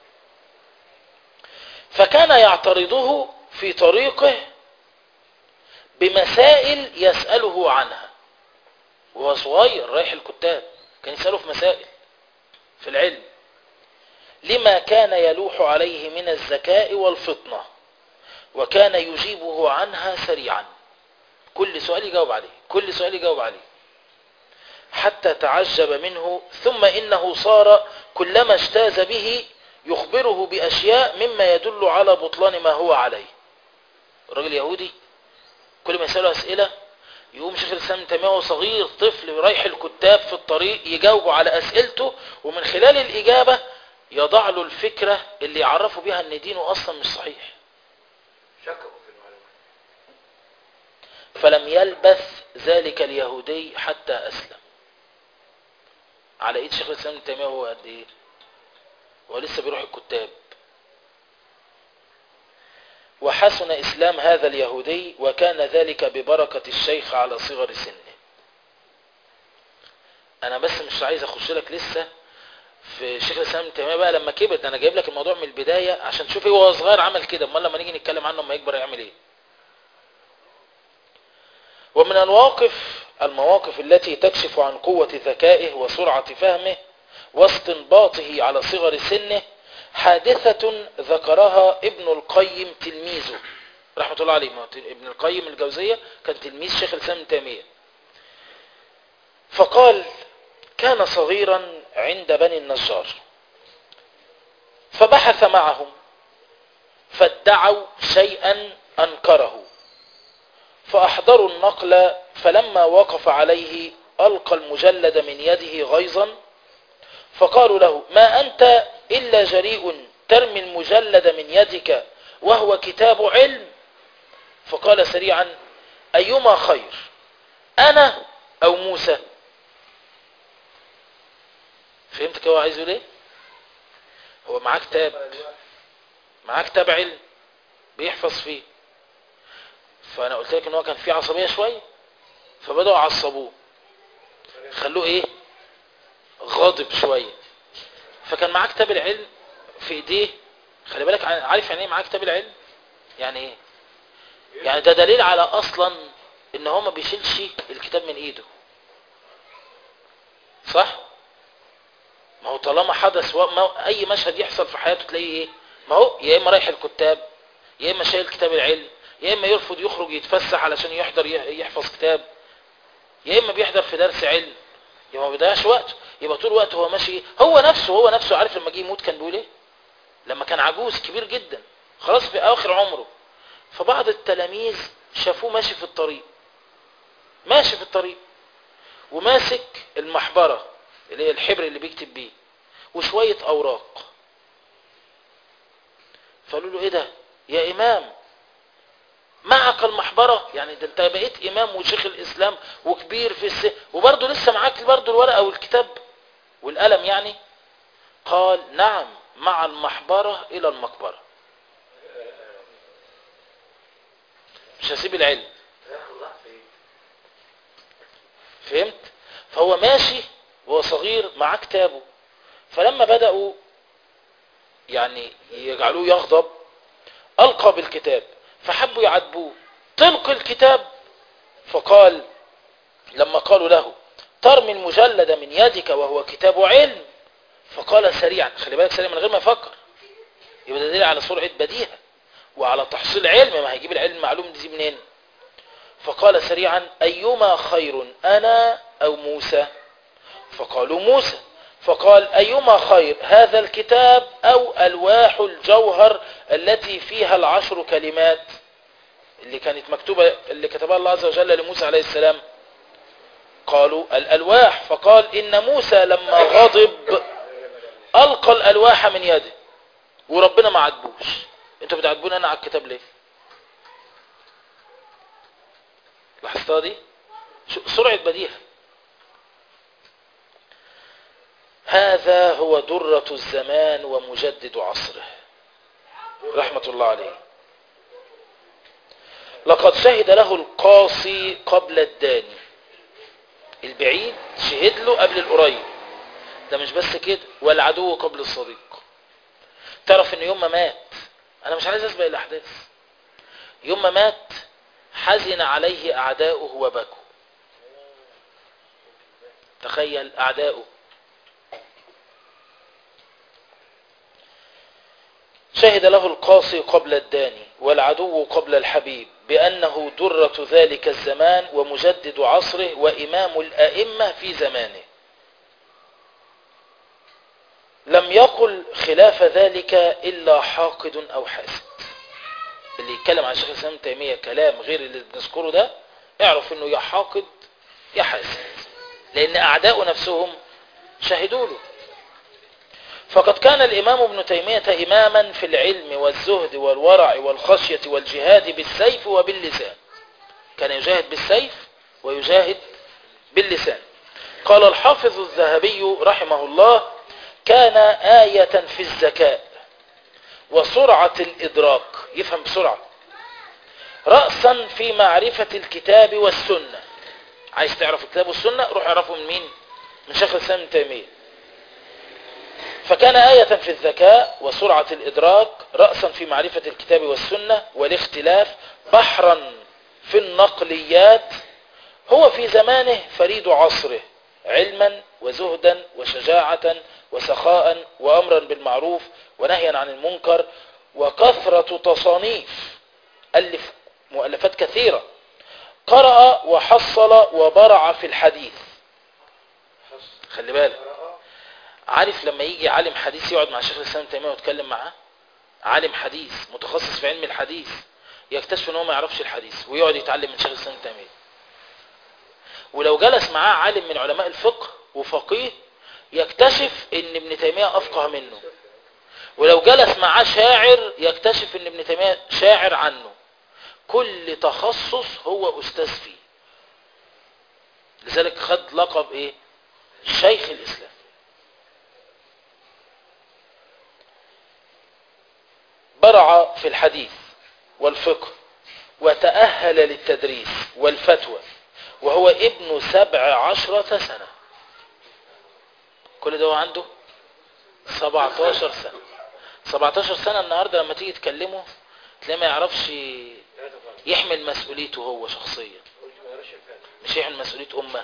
فكان يعترضه في طريقه بمسائل يسأله عنها وهو صغير رايح الكتاب، كان يسأله في مسائل في العلم لما كان يلوح عليه من الذكاء والفطنة، وكان يجيبه عنها سريعا، كل سؤال يجاوب عليه، كل سؤال يجاوب عليه، حتى تعجب منه. ثم إنه صار كلما اجتاز به يخبره بأشياء مما يدل على بطلان ما هو عليه. الراجل يهودي كل ما يسأله أسئلة يقوم شيخ الإسلام ابن تيمية وهو صغير طفل رايح الكتاب في الطريق يجاوبه على أسئلته، ومن خلال الإجابة يضع له الفكرة اللي يعرفه بها أن دينه أصلا مش صحيح. شككوا في المعلومة. فلم يلبث ذلك اليهودي حتى أسلم. على ايد شيخ الإسلام ابن تيمية هو قد ايه؟ هو لسه بيروح الكتاب. وحسن إسلام هذا اليهودي وكان ذلك ببركة الشيخ على صغر سنه. أنا بس مش عايز أخش لك لسه في شيخ الإسلام ابن تيمية بقى لما كبر، أنا جايب لك الموضوع من البداية عشان تشوف ايه وهو صغير عمل كده، امال لما نيجي نتكلم عنه لما يكبر يعمل ايه. ومن المواقف التي تكشف عن قوة ذكائه وسرعة فهمه واستنباطه على صغر سنه حادثة ذكرها ابن القيم تلميذه رحمة الله عليه. ابن القيم الجوزية كان تلميذ شيخ الإسلام ابن تيمية. فقال: كان صغيرا عند بني النجار فبحث معهم فادعوا شيئا أنكره فأحضروا النقل، فلما وقف عليه ألقى المجلد من يده غيظا، فقالوا له: ما أنت إلا جريء ترمي المجلد من يدك وهو كتاب علم. فقال سريعا: أيما خير أنا أو موسى؟ فهمت هو عايزه ليه؟ هو معاه كتاب علم بيحفظ فيه، فأنا قلت لك إن هو كان فيه عصبية شوية، فبدأوا يعصبوه خلوه إيه؟ غاضب شوية. فكان معاه كتاب العلم في ايديه. خلي بالك، عارف يعني ايه معاه كتاب العلم؟ يعني ايه؟ يعني ده دليل على اصلا ان هو ما بيشيلش الكتاب من ايده، صح؟ ما هو طالما حدث اي مشهد يحصل في حياته تلاقيه ايه؟ ما هو يا اما رايح الكتاب، يا اما شايل كتاب العلم، يا اما يرفض يخرج يتفسح علشان يحضر يحفظ كتاب، يا اما بيحضر في درس علم، يبقى ما بيضيعش وقته. يبقى طول الوقت هو ماشي. هو نفسه عارف لما جه يموت كان بيقول ايه؟ لما كان عجوز كبير جدا خلاص في اخر عمره، فبعض التلاميذ شافوه ماشي في الطريق وماسك المحبرة اللي هي الحبر اللي بيكتب بيه وشوية اوراق، فقالوا له ايه ده يا امام، معك المحبرة؟ يعني ده انت بقيت امام وشيخ الاسلام وكبير في السن وبرضه لسه معاك برضه الورقة والكتاب والقلم يعني؟ قال نعم، مع المحبرة الى المقبرة، مش هسيب العلم. فهمت؟ فهو ماشي وهو صغير مع كتابه، فلما بدأوا يعني يجعلوه يغضب ألقى بالكتاب، فحبوا يعاتبوه تلقي الكتاب، فقال لما قالوا له ترمي المجلد من يدك وهو كتاب علم، فقال سريعا، خلي بالك سريعا من غير ما يفكر، يبقى ده دليل على سرعة بديهة وعلى تحصيل علم، ما هيجيب العلم المعلوم دي منين؟ فقال سريعا أيما خير أنا أو موسى؟ فقالوا موسى. فقال أيما خير هذا الكتاب أو ألواح الجوهر التي فيها 10 كلمات اللي كانت مكتوبة اللي كتبها الله عز وجل لموسى عليه السلام؟ قالوا الألواح. فقال إن موسى لما غضب ألقى الألواح من يده وربنا ما عاتبوش. انتوا بتعاتبوني أنا على الكتاب ليه؟ لاحظتها دي؟ سرعة بديهة. هذا هو درة الزمان ومجدد عصره رحمة الله عليه. لقد شهد له القاصي قبل الداني، البعيد شهد له قبل القريب، ده مش بس كده، والعدو قبل الصديق. تعرف ان يوم ما مات، انا مش عايز اسبق الاحداث، يوم ما مات حزن عليه اعداؤه وبكوا. تخيل اعداؤه. شهد له القاصي قبل الداني والعدو قبل الحبيب بأنه درة ذلك الزمان ومجدد عصره وإمام الأئمة في زمانه. لم يقل خلاف ذلك إلا حاقد أو حاسد. اللي يتكلم عن شيخ الإسلام ابن تيمية كلام غير اللي بنذكره ده، اعرف انه يا حاقد يا حاسد، لأن أعداؤه نفسهم شهدوا له. فقد كان الإمام ابن تيمية إماما في العلم والزهد والورع والخشية والجهاد بالسيف وباللسان. كان يجاهد بالسيف ويجاهد باللسان. قال الحافظ الذهبي رحمه الله كان آية في الذكاء وسرعة الإدراك، يفهم بسرعة، رأسا في معرفة الكتاب والسنة. عايز تعرف الكتاب والسنة روح اعرفه من مين؟ من شيخ الإسلام ابن تيمية. فكان آية في الذكاء وسرعة الإدراك، رأسا في معرفة الكتاب والسنة والاختلاف، بحرا في النقليات، هو في زمانه فريد عصره، علما وزهدا وشجاعة وسخاء وأمرا بالمعروف ونهيا عن المنكر، وكثرة تصانيف، ألف مؤلفات كثيرة، قرأ وحصل وبرع في الحديث. خلي بالك، عارف لما يجي عالم حديث يقعد مع شيخ الإسلام ابن تيمية ويتكلم معاه، عالم حديث متخصص في علم الحديث، يكتشف ان هو ما يعرفش الحديث ويقعد يتعلم من شيخ الإسلام ابن تيمية. ولو جلس معاه عالم من علماء الفقه وفقيه يكتشف ان ابن تيمية افقه منه. ولو جلس معاه شاعر يكتشف ان ابن تيمية شاعر عنه. كل تخصص هو استاذ فيه، لذلك خد لقب ايه؟ شيخ الإسلام. برع في الحديث والفقه وتأهل للتدريس والفتوى وهو ابن 17 سنة. كل ده هو عنده 17 سنة. 17 سنة النهاردة لما تيجي تكلمه تلاقيه ما يعرفش يحمل مسؤوليته هو شخصيا، مش يحمل مسؤولية أمه.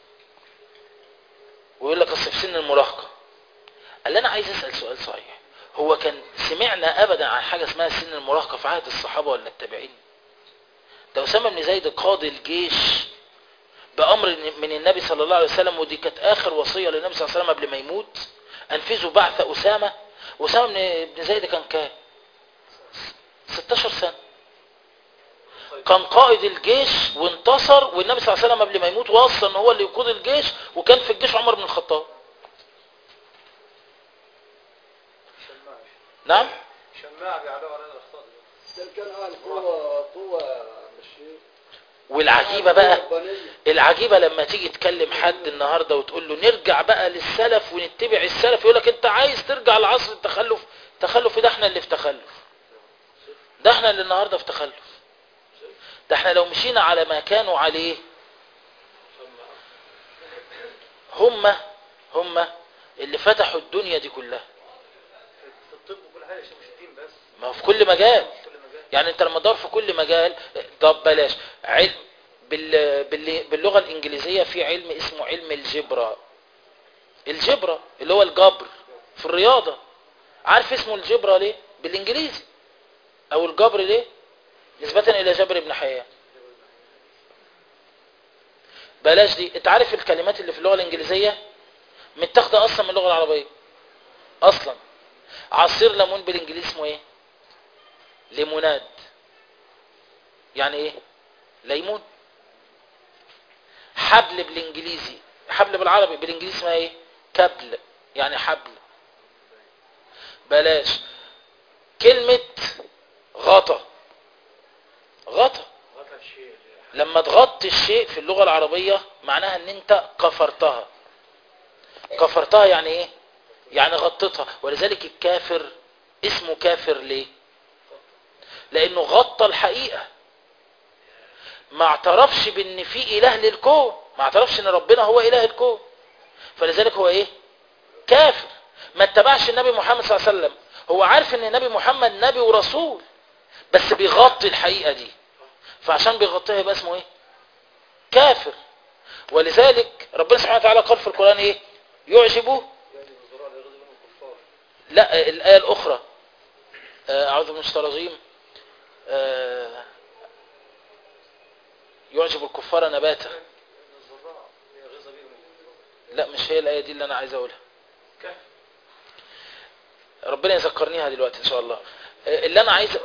ويقول لك أصل في سن المراهقة. قال لي أنا عايز أسأل سؤال صحيح، هو كان سمعنا ابدا عن حاجة اسمها سن المراهقة في عهد الصحابة ولا التابعين؟ ده أسامة بن زيد قاضي الجيش بأمر من النبي صلى الله عليه وسلم، ودي كانت آخر وصية للنبي صلى الله عليه وسلم قبل ما يموت، أنفذوا بعث أسامة. وأسامة بن زيد كان كام؟ 16 سنة. كان قائد الجيش وانتصر، والنبي صلى الله عليه وسلم قبل ما يموت وصى ان هو اللي يقود الجيش، وكان في الجيش عمر بن الخطاب. نعم. شماع بيعلقوا على الاخطاء ده كان قوة مش. والعجيبة بقى، العجيبة لما تيجي تكلم حد النهاردة وتقول له نرجع بقى للسلف ونتبع السلف، يقول لك انت عايز ترجع لعصر التخلف. تخلف؟ ده احنا اللي في تخلف، ده احنا اللي النهاردة في تخلف. ده احنا لو مشينا على ما كانوا عليه، هم اللي فتحوا الدنيا دي كلها. في الطب وكل حاجه، مش الدين بس، ما هو في كل مجال. يعني انت لما تدور في كل مجال. طب بلاش علم باللغة الانجليزية، في علم اسمه علم الجبرة. الجبرة اللي هو الجبر في الرياضة. عارف اسمه الجبرة ليه بالانجليزي، او الجبر ليه؟ نسبة الى جابر بن حيان. بلاش دي. انت عارف الكلمات اللي في اللغة الانجليزية متاخدة اصلا من اللغة العربية اصلا. عصير ليمون بالانجليزي اسمه ايه؟ ليموناد. يعني ايه؟ ليمون. حبل بالانجليزي، حبل بالعربي، بالانجليزي اسمها ايه؟ كبل، يعني حبل. بلاش كلمة غطا. غطا الشيء لما تغطي الشيء في اللغة العربية معناها ان انت كفرتها. كفرتها يعني ايه؟ يعني غطتها. ولذلك الكافر اسمه كافر ليه؟ لانه غطى الحقيقة، ما اعترفش بان في اله للكون، ما اعترفش ان ربنا هو اله الكون، فلذلك هو ايه؟ كافر. ما اتبعش النبي محمد صلى الله عليه وسلم. هو عارف ان النبي محمد نبي ورسول، بس بيغطي الحقيقة دي، فعشان بيغطيها يبقى اسمه ايه؟ كافر. ولذلك ربنا سبحانه وتعالى قال في القرآن ايه؟ يعجبه. لا، الآية الأخرى أعوذ من الشيطان الرجيم. يعجب الكفار نباته. لا، مش هي الآية دي اللي أنا عايز أقولها. ربنا يذكرنيها دلوقتي إن شاء الله. اللي أنا عايز.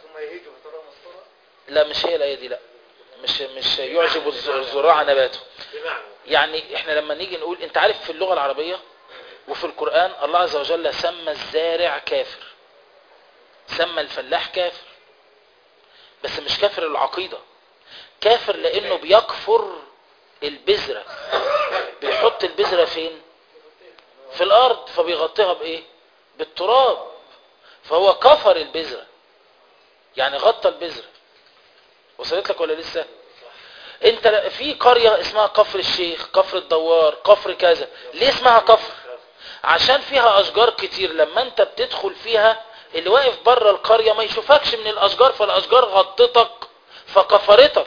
لا، مش هي الآية دي. لا، مش يعجب الزراع نباته. يعني احنا لما نيجي نقول، انت عارف في اللغة العربية وفي القرآن الله عز وجل سمى الزارع كافر، سمى الفلاح كافر، بس مش كافر العقيدة. كافر لانه بيكفر البذرة. بيحط البذرة فين؟ في الارض، فبيغطيها بايه؟ بالتراب. فهو كفر البذرة، يعني غطى البذرة. وصلت لك ولا لسه؟ انت في قرية اسمها كفر الشيخ، كفر الدوار، كفر كذا. ليه اسمها كفر؟ عشان فيها اشجار كتير. لما انت بتدخل فيها اللي واقف بره القرية ما يشوفكش من الاشجار، فالاشجار غطتك فكفرتك.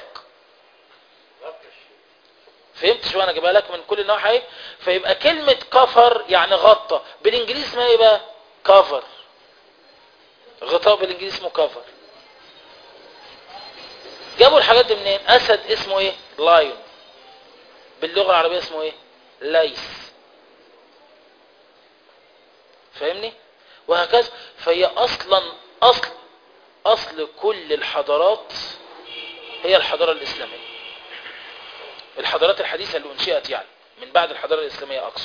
فهمت شو انا جايبها لك من كل النواحي؟ فيبقى كلمة كفر يعني غطى. بالانجليزي اسمها ايه بقى؟ كفر. غطاء بالانجليزي اسمه كفر. جابوا الحاجات دي منين؟ اسد اسمه ايه؟ لايون. باللغة العربية اسمه ايه؟ ليس. فاهمني؟ وهكذا. فهي اصلا اصل كل الحضارات هي الحضارة الاسلامية. الحضارات الحديثة اللي انشئت يعني من بعد الحضارة الاسلامية اقصد.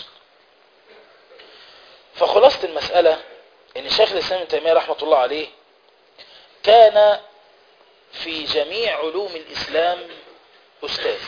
فخلاصة المسألة ان شيخ الاسلام ابن تيمية رحمة الله عليه كان في جميع علوم الاسلام استاذ.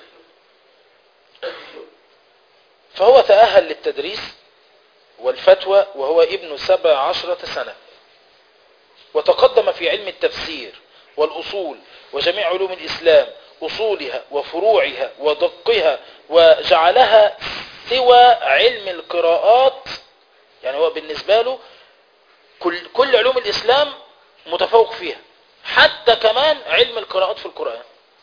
فهو تأهل للتدريس والفتوى وهو ابن 17 سنة، وتقدم في علم التفسير والأصول وجميع علوم الإسلام، أصولها وفروعها ودقها، وجعلها سوى علم القراءات. يعني هو بالنسبة له كل علوم الإسلام متفوق فيها، حتى كمان علم القراءات في القرآن.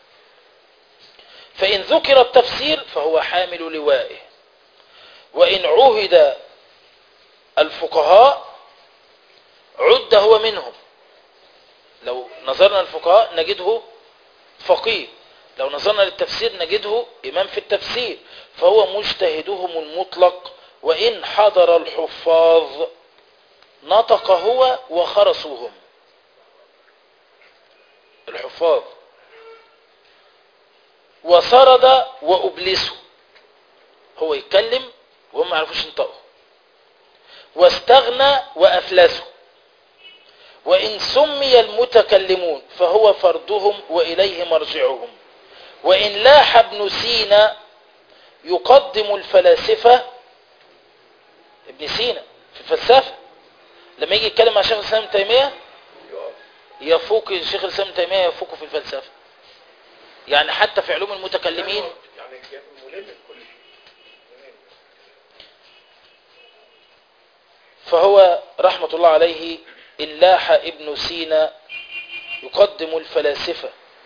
فإن ذكر التفسير فهو حامل لوائه، وإن عهد الفقهاء عد هو منهم. لو نظرنا الفقهاء نجده فقيه، لو نظرنا للتفسير نجده إمام في التفسير، فهو مجتهدهم المطلق. وإن حضر الحفاظ نطق هو وخرسوهم. الحفاظ وسرد وأبلسوا، هو يتكلم وهم ما يعرفوش ينطقوا. واستغنى وأفلسوا. وإن سمي المتكلمون فهو فردهم وإليه مرجعهم. وإن لاح ابن سينا يقدم الفلاسفة، ابن سينا في الفلسفة لما يجي يتكلم مع شيخ الإسلام ابن تيمية يفوق شيخ الإسلام ابن تيمية، يفوقه في الفلسفة. يعني حتى في علوم المتكلمين يعني ملم بكل شيء. فهو رحمة الله عليه إن لاح ابن سينا يقدم الفلاسفة،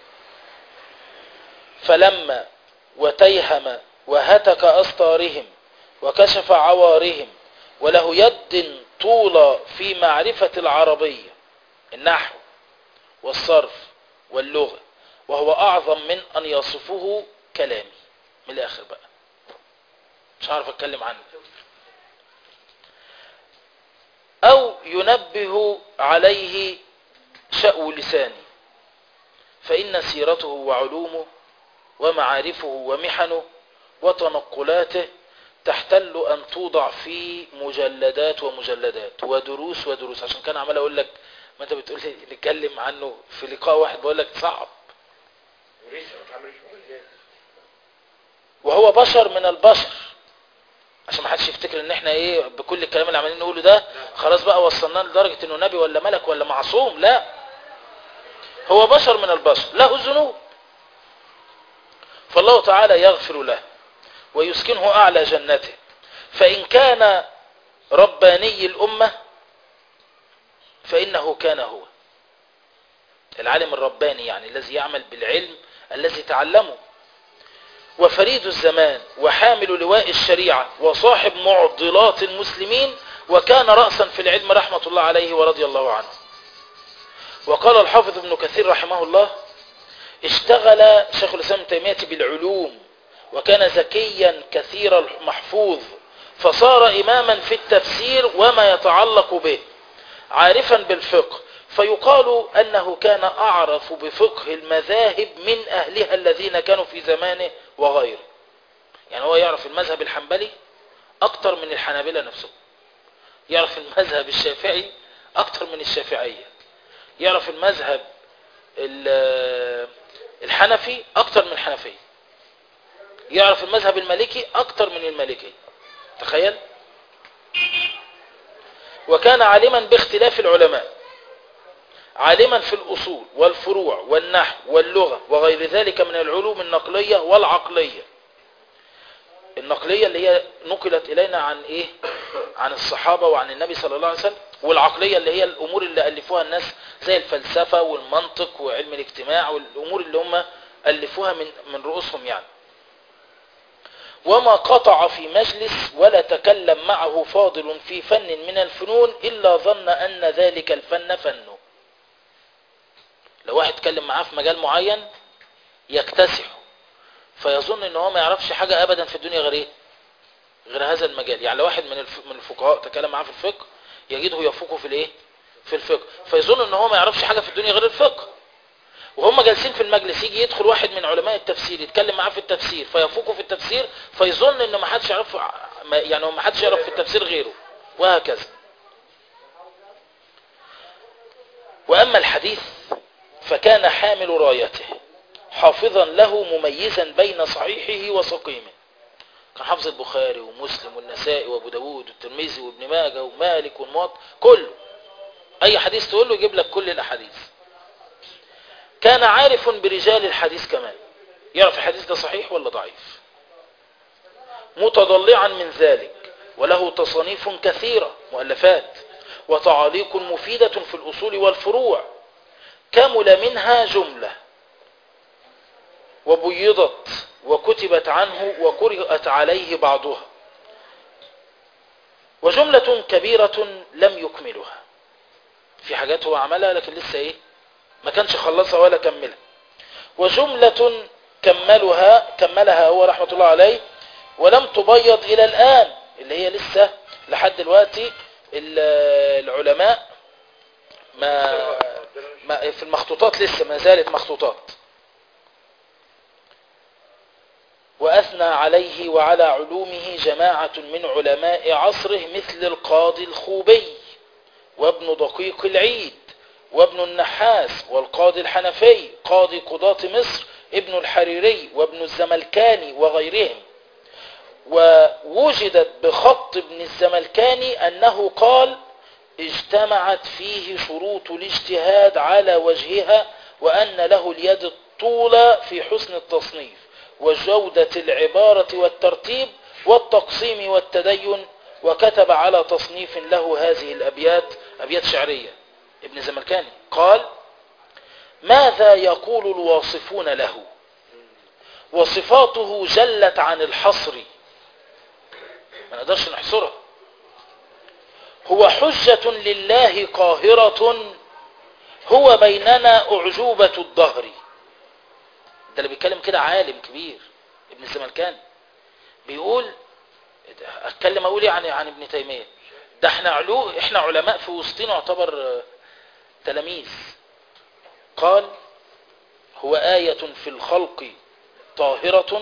فلما وتيهم وهتك أسطارهم وكشف عوارهم، وله يد طول في معرفة العربية، النحو والصرف واللغة، وهو أعظم من أن يصفه كلامي. من الآخر بقى مش عارف أتكلم عنه. أو ينبه عليه شأو لساني، فإن سيرته وعلومه ومعارفه ومحنه وتنقلاته تحتل أن توضع في مجلدات ومجلدات ودروس ودروس. عشان كان عمال أقول لك، ما أنت بتقول لي نتكلم عنه في لقاء واحد، بقول لك صعب. وهو بشر من البشر، عشان ما حدش يفتكر ان احنا ايه بكل الكلام اللي عمالين نقوله ده خلاص بقى وصلنا لدرجة انه نبي ولا ملك ولا معصوم. لا، هو بشر من البشر له ذنوب، فالله تعالى يغفر له ويسكنه أعلى جنته. فإن كان رباني الأمة فإنه كان هو العالم الرباني، يعني الذي يعمل بالعلم الذي تعلمه، وفريد الزمان وحامل لواء الشريعة وصاحب معضلات المسلمين، وكان رأسا في العلم رحمة الله عليه ورضي الله عنه. وقال الحافظ ابن كثير رحمه الله: اشتغل شيخ الإسلام ابن تيمية بالعلوم، وكان ذكيا كثير المحفوظ، فصار إماما في التفسير وما يتعلق به، عارفا بالفقه، فيقال أنه كان أعرف بفقه المذاهب من أهلها الذين كانوا في زمانه وغيره. يعني هو يعرف المذهب الحنبلي أكتر من الحنابلة نفسه، يعرف المذهب الشافعي أكتر من الشافعية، يعرف المذهب الحنفي أكتر من الحنفية، يعرف المذهب المالكي أكتر من المالكي. تخيل. وكان عالما باختلاف العلماء، عالما في الأصول والفروع والنحو واللغة وغير ذلك من العلوم النقلية والعقلية. النقلية اللي هي نقلت إلينا عن إيه؟ عن الصحابة وعن النبي صلى الله عليه وسلم، والعقلية اللي هي الأمور اللي ألفوها الناس زي الفلسفة والمنطق وعلم الاجتماع والأمور اللي هم ألفوها من رؤوسهم يعني. وما قطع في مجلس ولا تكلم معه فاضل في فن من الفنون إلا ظن أن ذلك الفن فنه. لو واحد تكلم معاه في مجال معين يكتسحه، فيظن ان هو ما يعرفش حاجة ابدا في الدنيا غير ايه؟ غير هذا المجال. يعني لو واحد من الفقهاء تكلم معاه في الفقه يجده يفوقه في الايه؟ في الفقه، فيظن ان هو ما يعرفش حاجة في الدنيا غير الفقه. وهم جالسين في المجلس يجي يدخل واحد من علماء التفسير يتكلم معاه في التفسير فيفوقه في التفسير، فيظن ان ما حدش يعرف، يعني ما حدش يعرف في التفسير غيره، وهكذا. واما الحديث فكان حامل رايته حافظا له مميزا بين صحيحه وسقيمه. كان حافظ البخاري ومسلم والنسائي وابو داود والترمذي وابن ماجه ومالك والموطأ، كله اي حديث تقول له يجيب لك كل الاحاديث. كان عارف برجال الحديث كمان، يعرف الحديث ده صحيح ولا ضعيف. متضلعا من ذلك، وله تصانيف كثيرة مؤلفات وتعاليق مفيدة في الأصول والفروع، كمل منها جملة وبيضت وكتبت عنه وقرأت عليه بعضها، وجملة كبيرة لم يكملها. في حاجات هو عملها لكن لسه ايه ما كانش خلصها ولا كملها. وجملة كملها هو رحمة الله عليه ولم تبيض إلى الآن، اللي هي لسه لحد دلوقتي العلماء ما في المخطوطات لسه ما زالت مخطوطات. وأثنى عليه وعلى علومه جماعة من علماء عصره مثل القاضي الخوبي وابن دقيق العيد وابن النحاس والقاضي الحنفي قاضي قضاة مصر ابن الحريري وابن الزملكاني وغيرهم. ووجدت بخط ابن الزملكاني أنه قال اجتمعت فيه شروط الاجتهاد على وجهها، وأن له اليد الطولى في حسن التصنيف وجودة العبارة والترتيب والتقسيم والتدين. وكتب على تصنيف له هذه الأبيات، أبيات شعرية ابن زملكاني، قال: ماذا يقول الواصفون له وصفاته جلت عن الحصر، ما نقدرش نحصرها. هو حجة لله قاهرة، هو بيننا أعجوبة الدهر. ده اللي بيتكلم كده عالم كبير ابن الزملكاني، بيقول اتكلم اقول يعني عن ابن تيمية ده احنا علماء في وسطنا يعتبر تلاميذ. قال: هو آية في الخلق طاهرة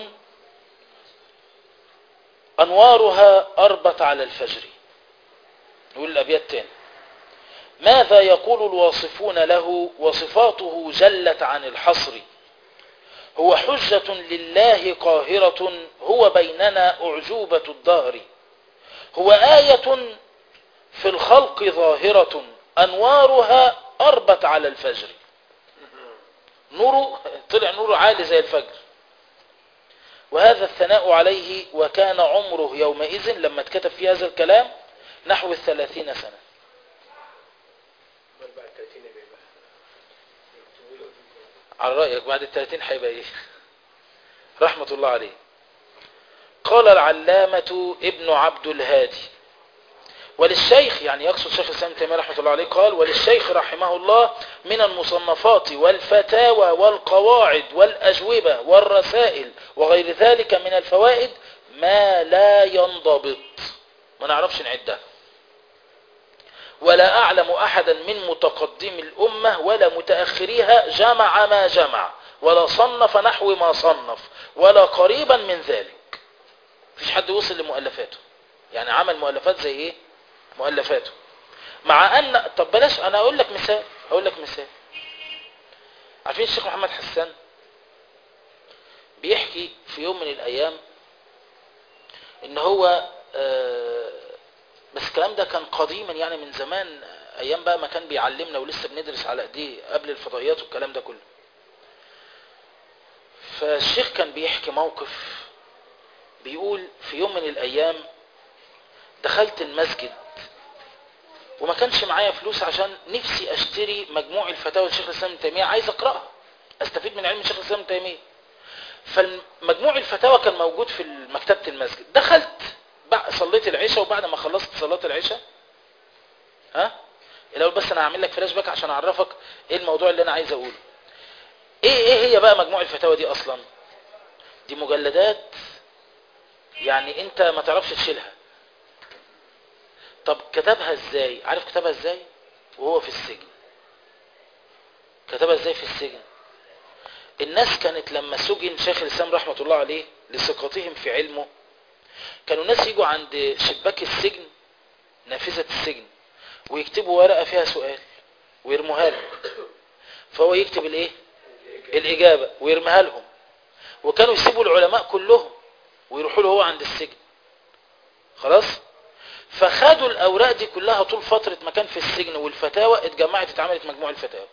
أنوارها أربت على الفجر. نقول الأبيات تاني: ماذا يقول الواصفون له وصفاته جلت عن الحصر، هو حجة لله قاهرة، هو بيننا أعجوبة الدهر. هو آية في الخلق ظاهرة أنوارها أربت على الفجر. نوره طلع نوره عالي زي الفجر. وهذا الثناء عليه، وكان عمره يومئذ لما اتكتب في هذا الكلام نحو 30 سنة. على رأيك بعد 30 هيبقى ايه؟ رحمة الله عليه. قال العلامة ابن عبد الهادي وللشيخ، يعني يقصد شيخ الإسلام ابن تيمية رحمة الله عليه، قال: وللشيخ رحمه الله من المصنفات والفتاوى والقواعد والأجوبة والرسائل وغير ذلك من الفوائد ما لا ينضبط، ما نعرفش نعدها. ولا أعلم أحدا من متقدم الأمة ولا متأخريها جمع ما جمع، ولا صنف نحو ما صنف، ولا قريبا من ذلك. مفيش حد وصل لمؤلفاته، يعني عمل مؤلفات زي ايه مؤلفاته. مع ان طب بلاش انا اقول لك مثال. عارفين الشيخ محمد حسان بيحكي في يوم من الايام ان هو بس الكلام ده كان قديما، يعني من زمان، ايام بقى ما كان بيعلمنا ولسه بندرس على ايديه قبل الفضائيات والكلام ده كله. فالشيخ كان بيحكي موقف، بيقول: في يوم من الايام دخلت المسجد وما كانش معايا فلوس عشان نفسي اشتري مجموع الفتاوى للشيخ الاسلام ابن تيمية، عايز اقراها استفيد من علم الشيخ الاسلام ابن تيمية. فمجموع الفتاوى كان موجود في مكتبة المسجد. دخلت صليت العشاء، وبعد ما خلصت صلاة العشاء الاول بس انا هعمل لك فلاش باك عشان اعرفك ايه الموضوع اللي انا عايز اقوله. ايه هي بقى مجموع الفتاوى دي؟ اصلا دي مجلدات يعني انت ما تعرفش تشيلها. طب كتبها ازاي؟ عارف كتبها ازاي؟ وهو في السجن. كتبها ازاي في السجن؟ الناس كانت لما سجن شيخ الاسلام رحمة الله عليه لثقتهم في علمه، كانوا الناس يجوا عند شباك السجن، نافذة السجن، ويكتبوا ورقة فيها سؤال ويرموها له، فهو يكتب الايه الاجابة ويرميها لهم. وكانوا يسيبوا العلماء كلهم ويروحوا له هو عند السجن. خلاص، فخدوا الاوراق دي كلها طول فترة ما كان في السجن، والفتاوى اتجمعت اتعملت مجموع الفتاوى.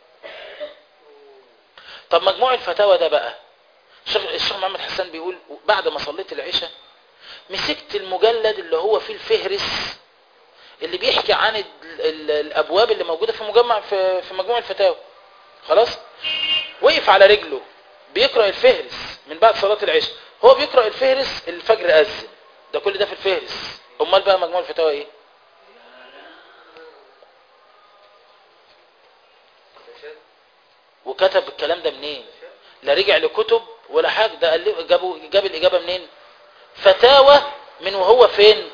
طب مجموع الفتاوى ده بقى الشيخ محمد حسان بيقول: بعد ما صليت العشاء مسكت المجلد اللي هو فيه الفهرس اللي بيحكي عن الابواب اللي موجودة في مجموع الفتاوى. خلاص، وقف على رجله بيقرأ الفهرس من بعد صلاة العشاء. هو بيقرأ الفهرس، الفجر أذن، ده كل ده في الفهرس. امال بقى مجموع الفتاوى ايه؟ وكتب الكلام ده منين؟ لا رجع لكتب ولا حاجة، ده جاب الإجابة منين؟ فتاوى من وهو فين؟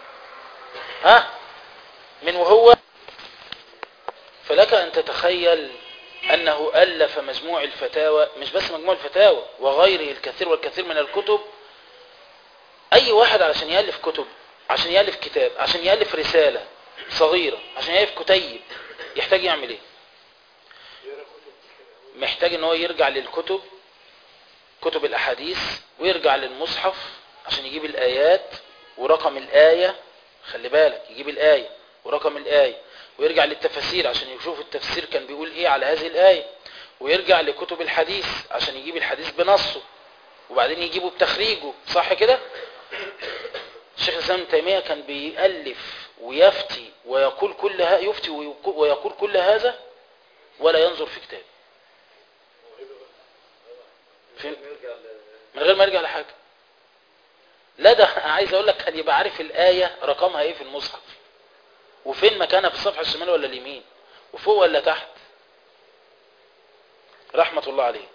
من وهو. فلك أن تتخيل أنه ألف مجموع الفتاوى، مش بس مجموع الفتاوى وغيره الكثير والكثير من الكتب. أي واحد عشان يألف كتب، عشان يألف كتاب، عشان يألف رسالة صغيرة، عشان يألف كتيب، يحتاج يعمل إيه؟ محتاج ان هو يرجع للكتب، كتب الأحاديث، ويرجع للمصحف عشان يجيب الآيات ورقم الآية. خلي بالك، يجيب الآية ورقم الآية، ويرجع للتفاسير عشان يشوف التفسير كان بيقول ايه على هذه الآية، ويرجع لكتب الحديث عشان يجيب الحديث بنصه، وبعدين يجيبه بتخريجه. صح كده؟ الشيخ الإسلام ابن تيمية كان بيألف ويفتي ويقول يفتي ويقول كل هذا ولا ينظر في كتاب، من غير ما يرجع لحاجة. لا ده عايز اقول لك كان يبقى عارف الآية رقمها ايه في المصحف، وفين مكانها في الصفحة الشمال ولا اليمين، وفوق ولا تحت، رحمة الله عليه.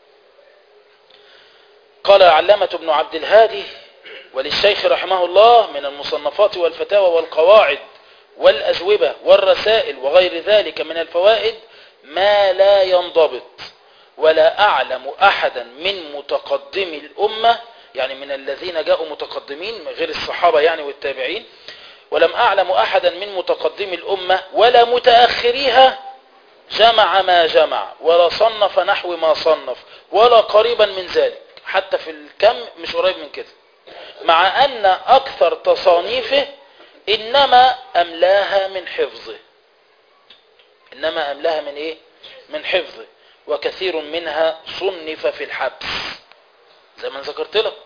قال علامة ابن عبد الهادي: وللشيخ رحمه الله من المصنفات والفتاوى والقواعد والأجوبة والرسائل وغير ذلك من الفوائد ما لا ينضبط، ولا أعلم أحدا من متقدم الأمة، يعني من الذين جاءوا متقدمين غير الصحابة يعني والتابعين، ولم أعلم أحدا من متقدم الأمة ولا متأخريها جمع ما جمع، ولا صنف نحو ما صنف، ولا قريبا من ذلك، حتى في الكم مش قريب من كده، مع أن أكثر تصانيفه إنما أملاها من حفظه. إنما أملاها من إيه؟ من حفظه. وكثير منها صنف في الحبس زي ما ذكرت لك.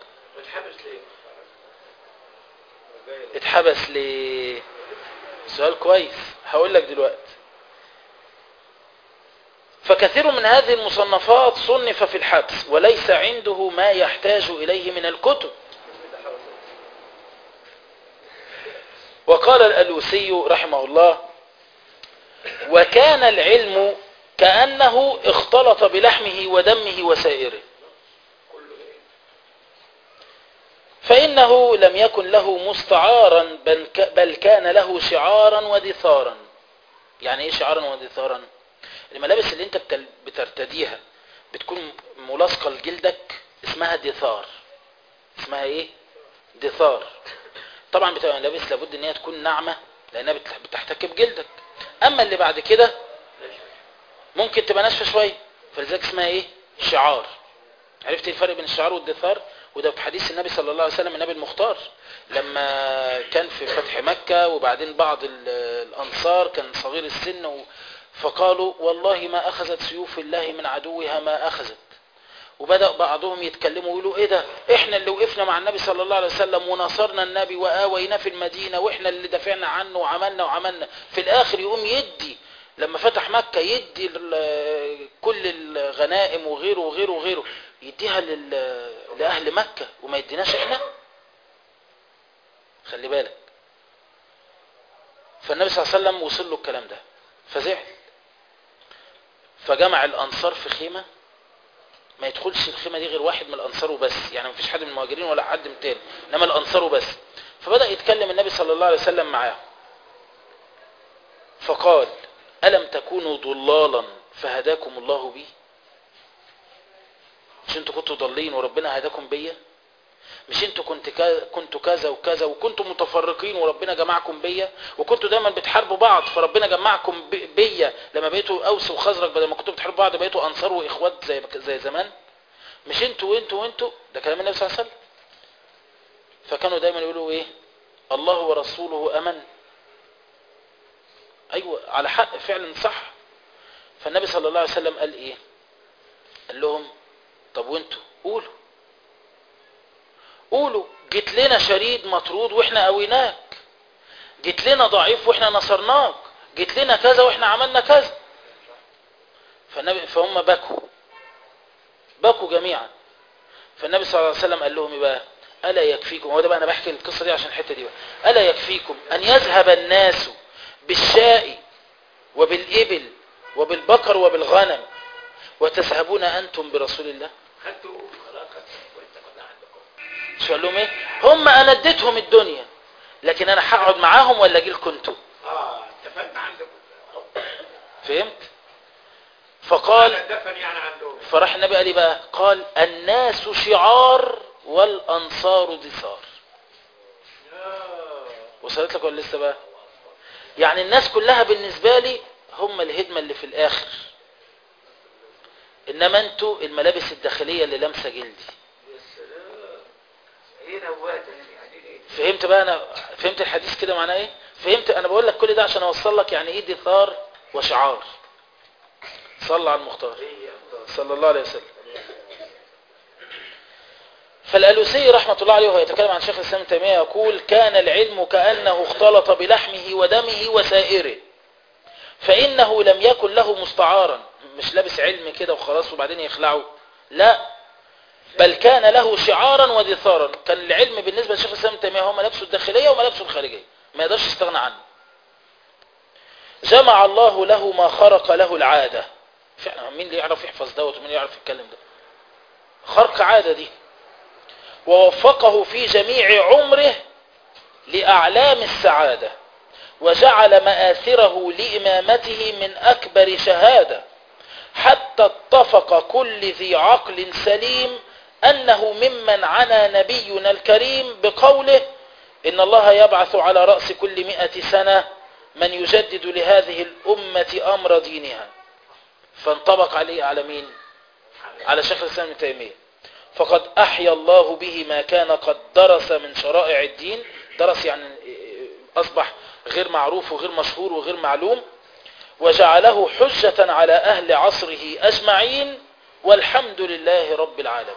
اتحبس ليه؟ سؤال كويس، هقول لك دلوقتي. فكثير من هذه المصنفات صنف في الحبس وليس عنده ما يحتاج إليه من الكتب. وقال الألوسي رحمه الله: وكان العلم كأنه اختلط بلحمه ودمه وسائره، فإنه لم يكن له مستعارا بل كان له شعارا ودثارا. يعني ايه شعارا ودثارا؟ الملابس اللي انت بترتديها بتكون ملاصقة لجلدك اسمها دثار. اسمها ايه؟ دثار. طبعا بتبقى ملابس لابد ان هي تكون ناعمة لانها بتحتك بجلدك. اما اللي بعد كده ممكن تبقى ناشفة شوية، فلذلك اسمها ايه؟ شعار. عرفت الفرق بين الشعار والدثار؟ وده في حديث النبي صلى الله عليه وسلم، النبي المختار لما كان في فتح مكة، وبعدين بعض الأنصار كان صغير السن فقالوا: والله ما أخذت سيوف الله من عدوها ما أخذت. وبدأ بعضهم يتكلموا ويقولوا: ايه ده، احنا اللي وقفنا مع النبي صلى الله عليه وسلم ونصرنا النبي وآويناه في المدينة، واحنا اللي دافعنا عنه وعملنا. في الآخر يقوم يدي، لما فتح مكة يدي كل الغنائم وغيره يديها لأهل مكة وما يديناش احنا. خلي بالك. فالنبي صلى الله عليه وسلم وصل له الكلام ده فزعل، فجمع الأنصار في خيمة، ما يدخلش الخيمة دي غير واحد من الأنصار وبس، يعني ما فيش حد من المهاجرين ولا حد من تاني، إنما الأنصار وبس. فبدأ يتكلم النبي صلى الله عليه وسلم معاه، فقال: ألم تكونوا ضلالا فهداكم الله بي؟ مش انتوا كنتوا ضالين وربنا هداكم بيا؟ مش انتوا كنتوا كذا وكذا وكنتوا متفرقين وربنا جمعكم بيا، وكنتوا دايما بتحاربوا بعض فربنا جمعكم بيا لما بقيتوا أوس وخزرج، بدل ما كنتوا بتحاربوا بعض بقيتوا أنصار وإخوات زي زمان؟ مش انتوا ده كلام النبي صلى الله عليه وسلم. فكانوا دايما يقولوا ايه؟ الله ورسوله أمن. ايوه على حق فعلا صح. فالنبي صلى الله عليه وسلم قال ايه؟ قال لهم: طب وانتوا قولوا جيت لنا شريد مطرود واحنا قويناك، جيت لنا ضعيف واحنا نصرناك، جيت لنا كذا واحنا عملنا كذا. فهم بكوا جميعا. فالنبي صلى الله عليه وسلم قال لهم ايه بقى؟ ألا يكفيكم، هو ده بقى انا بحكي القصة دي عشان الحتة دي بقى، ألا يكفيكم أن يذهب الناس بالشاء وبالإبل وبالبقر وبالغنم وتذهبون أنتم برسول الله. خدتوا خلاص خدتوا واتفقنا عندكم. شو قال لهم ايه؟ هم انا اديتهم الدنيا، لكن انا هقعد معاهم ولا اجي لكم انتوا؟ اتفقنا عندكم. فهمت؟ فقال دفن يعني عندهم. فراح النبي قال لي بقى، قال الناس شعار والانصار دثار. وصلت لك ولا لسه بقى؟ يعني الناس كلها بالنسبه لي هم الهدمه اللي في الاخر، انما انتوا الملابس الداخليه اللي لامسه جلدي. يا سلام. ايه نواتك يعني ايه؟ فهمت بقى؟ انا فهمت الحديث كده معناه ايه؟ فهمت؟ انا بقول لك كل ده عشان اوصل لك يعني ايه دثار وشعار. صلى على المختار صلى الله عليه وسلم. فالألوسي رحمة الله عليه وهو يتكلم عن شيخ الإسلام ابن تيمية يقول: كان العلم كأنه اختلط بلحمه ودمه وسائره، فإنه لم يكن له مستعارا، مش لابس علم كده وخلاص وبعدين يخلعه، لا، بل كان له شعارا ودثارا. كان العلم بالنسبة لشيخ الإسلام ابن تيمية هو ملابسه الداخلية وملابسه الخارجية، ما يقدرش يستغنى عنه. جمع الله له ما خرق له العادة. فعلا مين اللي يعرف يحفظ دوت ومين يعرف يتكلم ده؟ خرق عادة دي. ووفقه في جميع عمره لأعلام السعادة، وجعل مآثره لإمامته من أكبر شهادة، حتى اتفق كل ذي عقل سليم أنه ممن عنى نبينا الكريم بقوله: إن الله يبعث على رأس كل 100 سنة من يجدد لهذه الأمة أمر دينها. فانطبق عليه على مين؟ على شيخ الإسلام ابن تيمية. فقد أحيا الله به ما كان قد درس من شرائع الدين. درس يعني أصبح غير معروف وغير مشهور وغير معلوم، وجعله حجة على أهل عصره أجمعين، والحمد لله رب العالمين.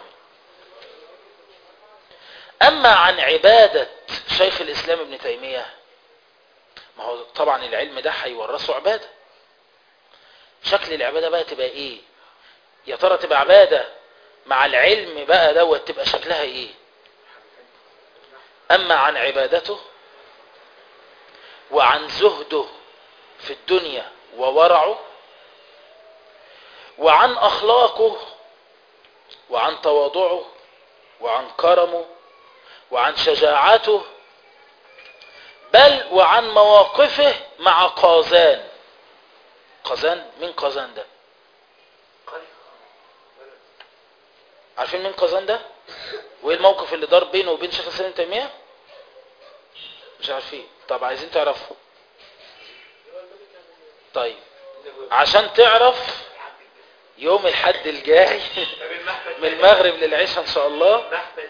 أما عن عبادة شيخ الإسلام ابن تيمية، ما هو طبعا العلم ده هيورثه عبادة. شكل العبادة بقى تبقى إيه؟ يا ترى تبقى عبادة مع العلم بقى دوت تبقى شكلها إيه؟ أما عن عبادته وعن زهده في الدنيا وورعه، وعن أخلاقه وعن تواضعه وعن كرمه وعن شجاعته، بل وعن مواقفه مع قازان. قازان؟ مين قازان ده؟ عارفين مين قازان ده؟ وايه الموقف اللي دار بينه وبين شيخ الإسلام ابن تيمية؟ مش عارفين؟ طب عايزين تعرفوا؟ طيب عشان تعرف يوم الحد الجاي من المغرب للعشاء ان شاء الله،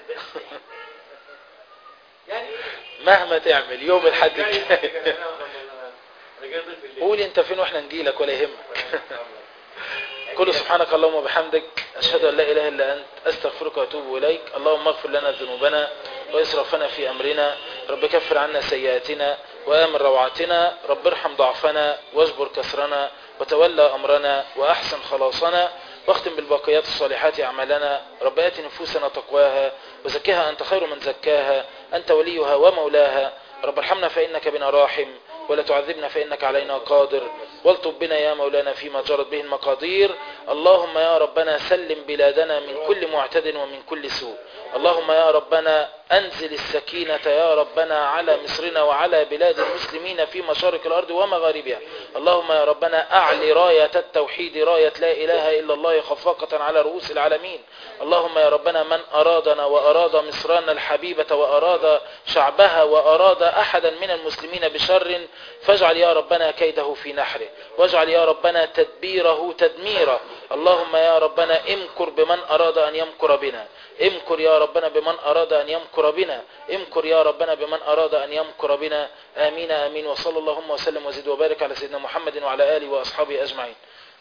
مهما تعمل يوم الحد الجاي قول انت فين واحنا نجيلك ولا يهمك. كل سبحانك اللهم وبحمدك، أشهد أن لا إله إلا أنت، أستغفرك وأتوب إليك. اللهم اغفر لنا ذنوبنا وإسرافنا في أمرنا، رب كفر عنا سيئاتنا وآمن روعاتنا، رب ارحم ضعفنا واجبر كسرنا وتولى أمرنا وأحسن خلاصنا، واختم بالباقيات الصالحات أعمالنا. رب آت نفوسنا تقواها وزكها أنت خير من زكاها، أنت وليها ومولاها. رب ارحمنا فإنك بنا راحم، ولا تعذبنا فإنك علينا قادر، والطب بنا يا مولانا فيما جرت به المقادير. اللهم يا ربنا سلم بلادنا من كل معتد ومن كل سوء. اللهم يا ربنا أنزل السكينة يا ربنا على مصرنا وعلى بلاد المسلمين في مشارق الأرض ومغاربها. اللهم يا ربنا أعلي راية التوحيد، راية لا إله إلا الله، خفاقة على رؤوس العالمين. اللهم يا ربنا من أرادنا وأراد مصرنا الحبيبة وأراد شعبها وأراد أحدا من المسلمين بشر، فاجعل يا ربنا كيده في نحره، واجعل يا ربنا تدبيره تدميرا. اللهم يا ربنا امكر بمن أراد أن يمكر بنا، امكر يا ربنا بمن أراد أن يمكر بنا، امكر يا ربنا بمن أراد أن يمكر بنا. آمين آمين. وصلى اللهم وسلم وزد وبارك على سيدنا محمد وعلى آله وأصحابه أجمعين.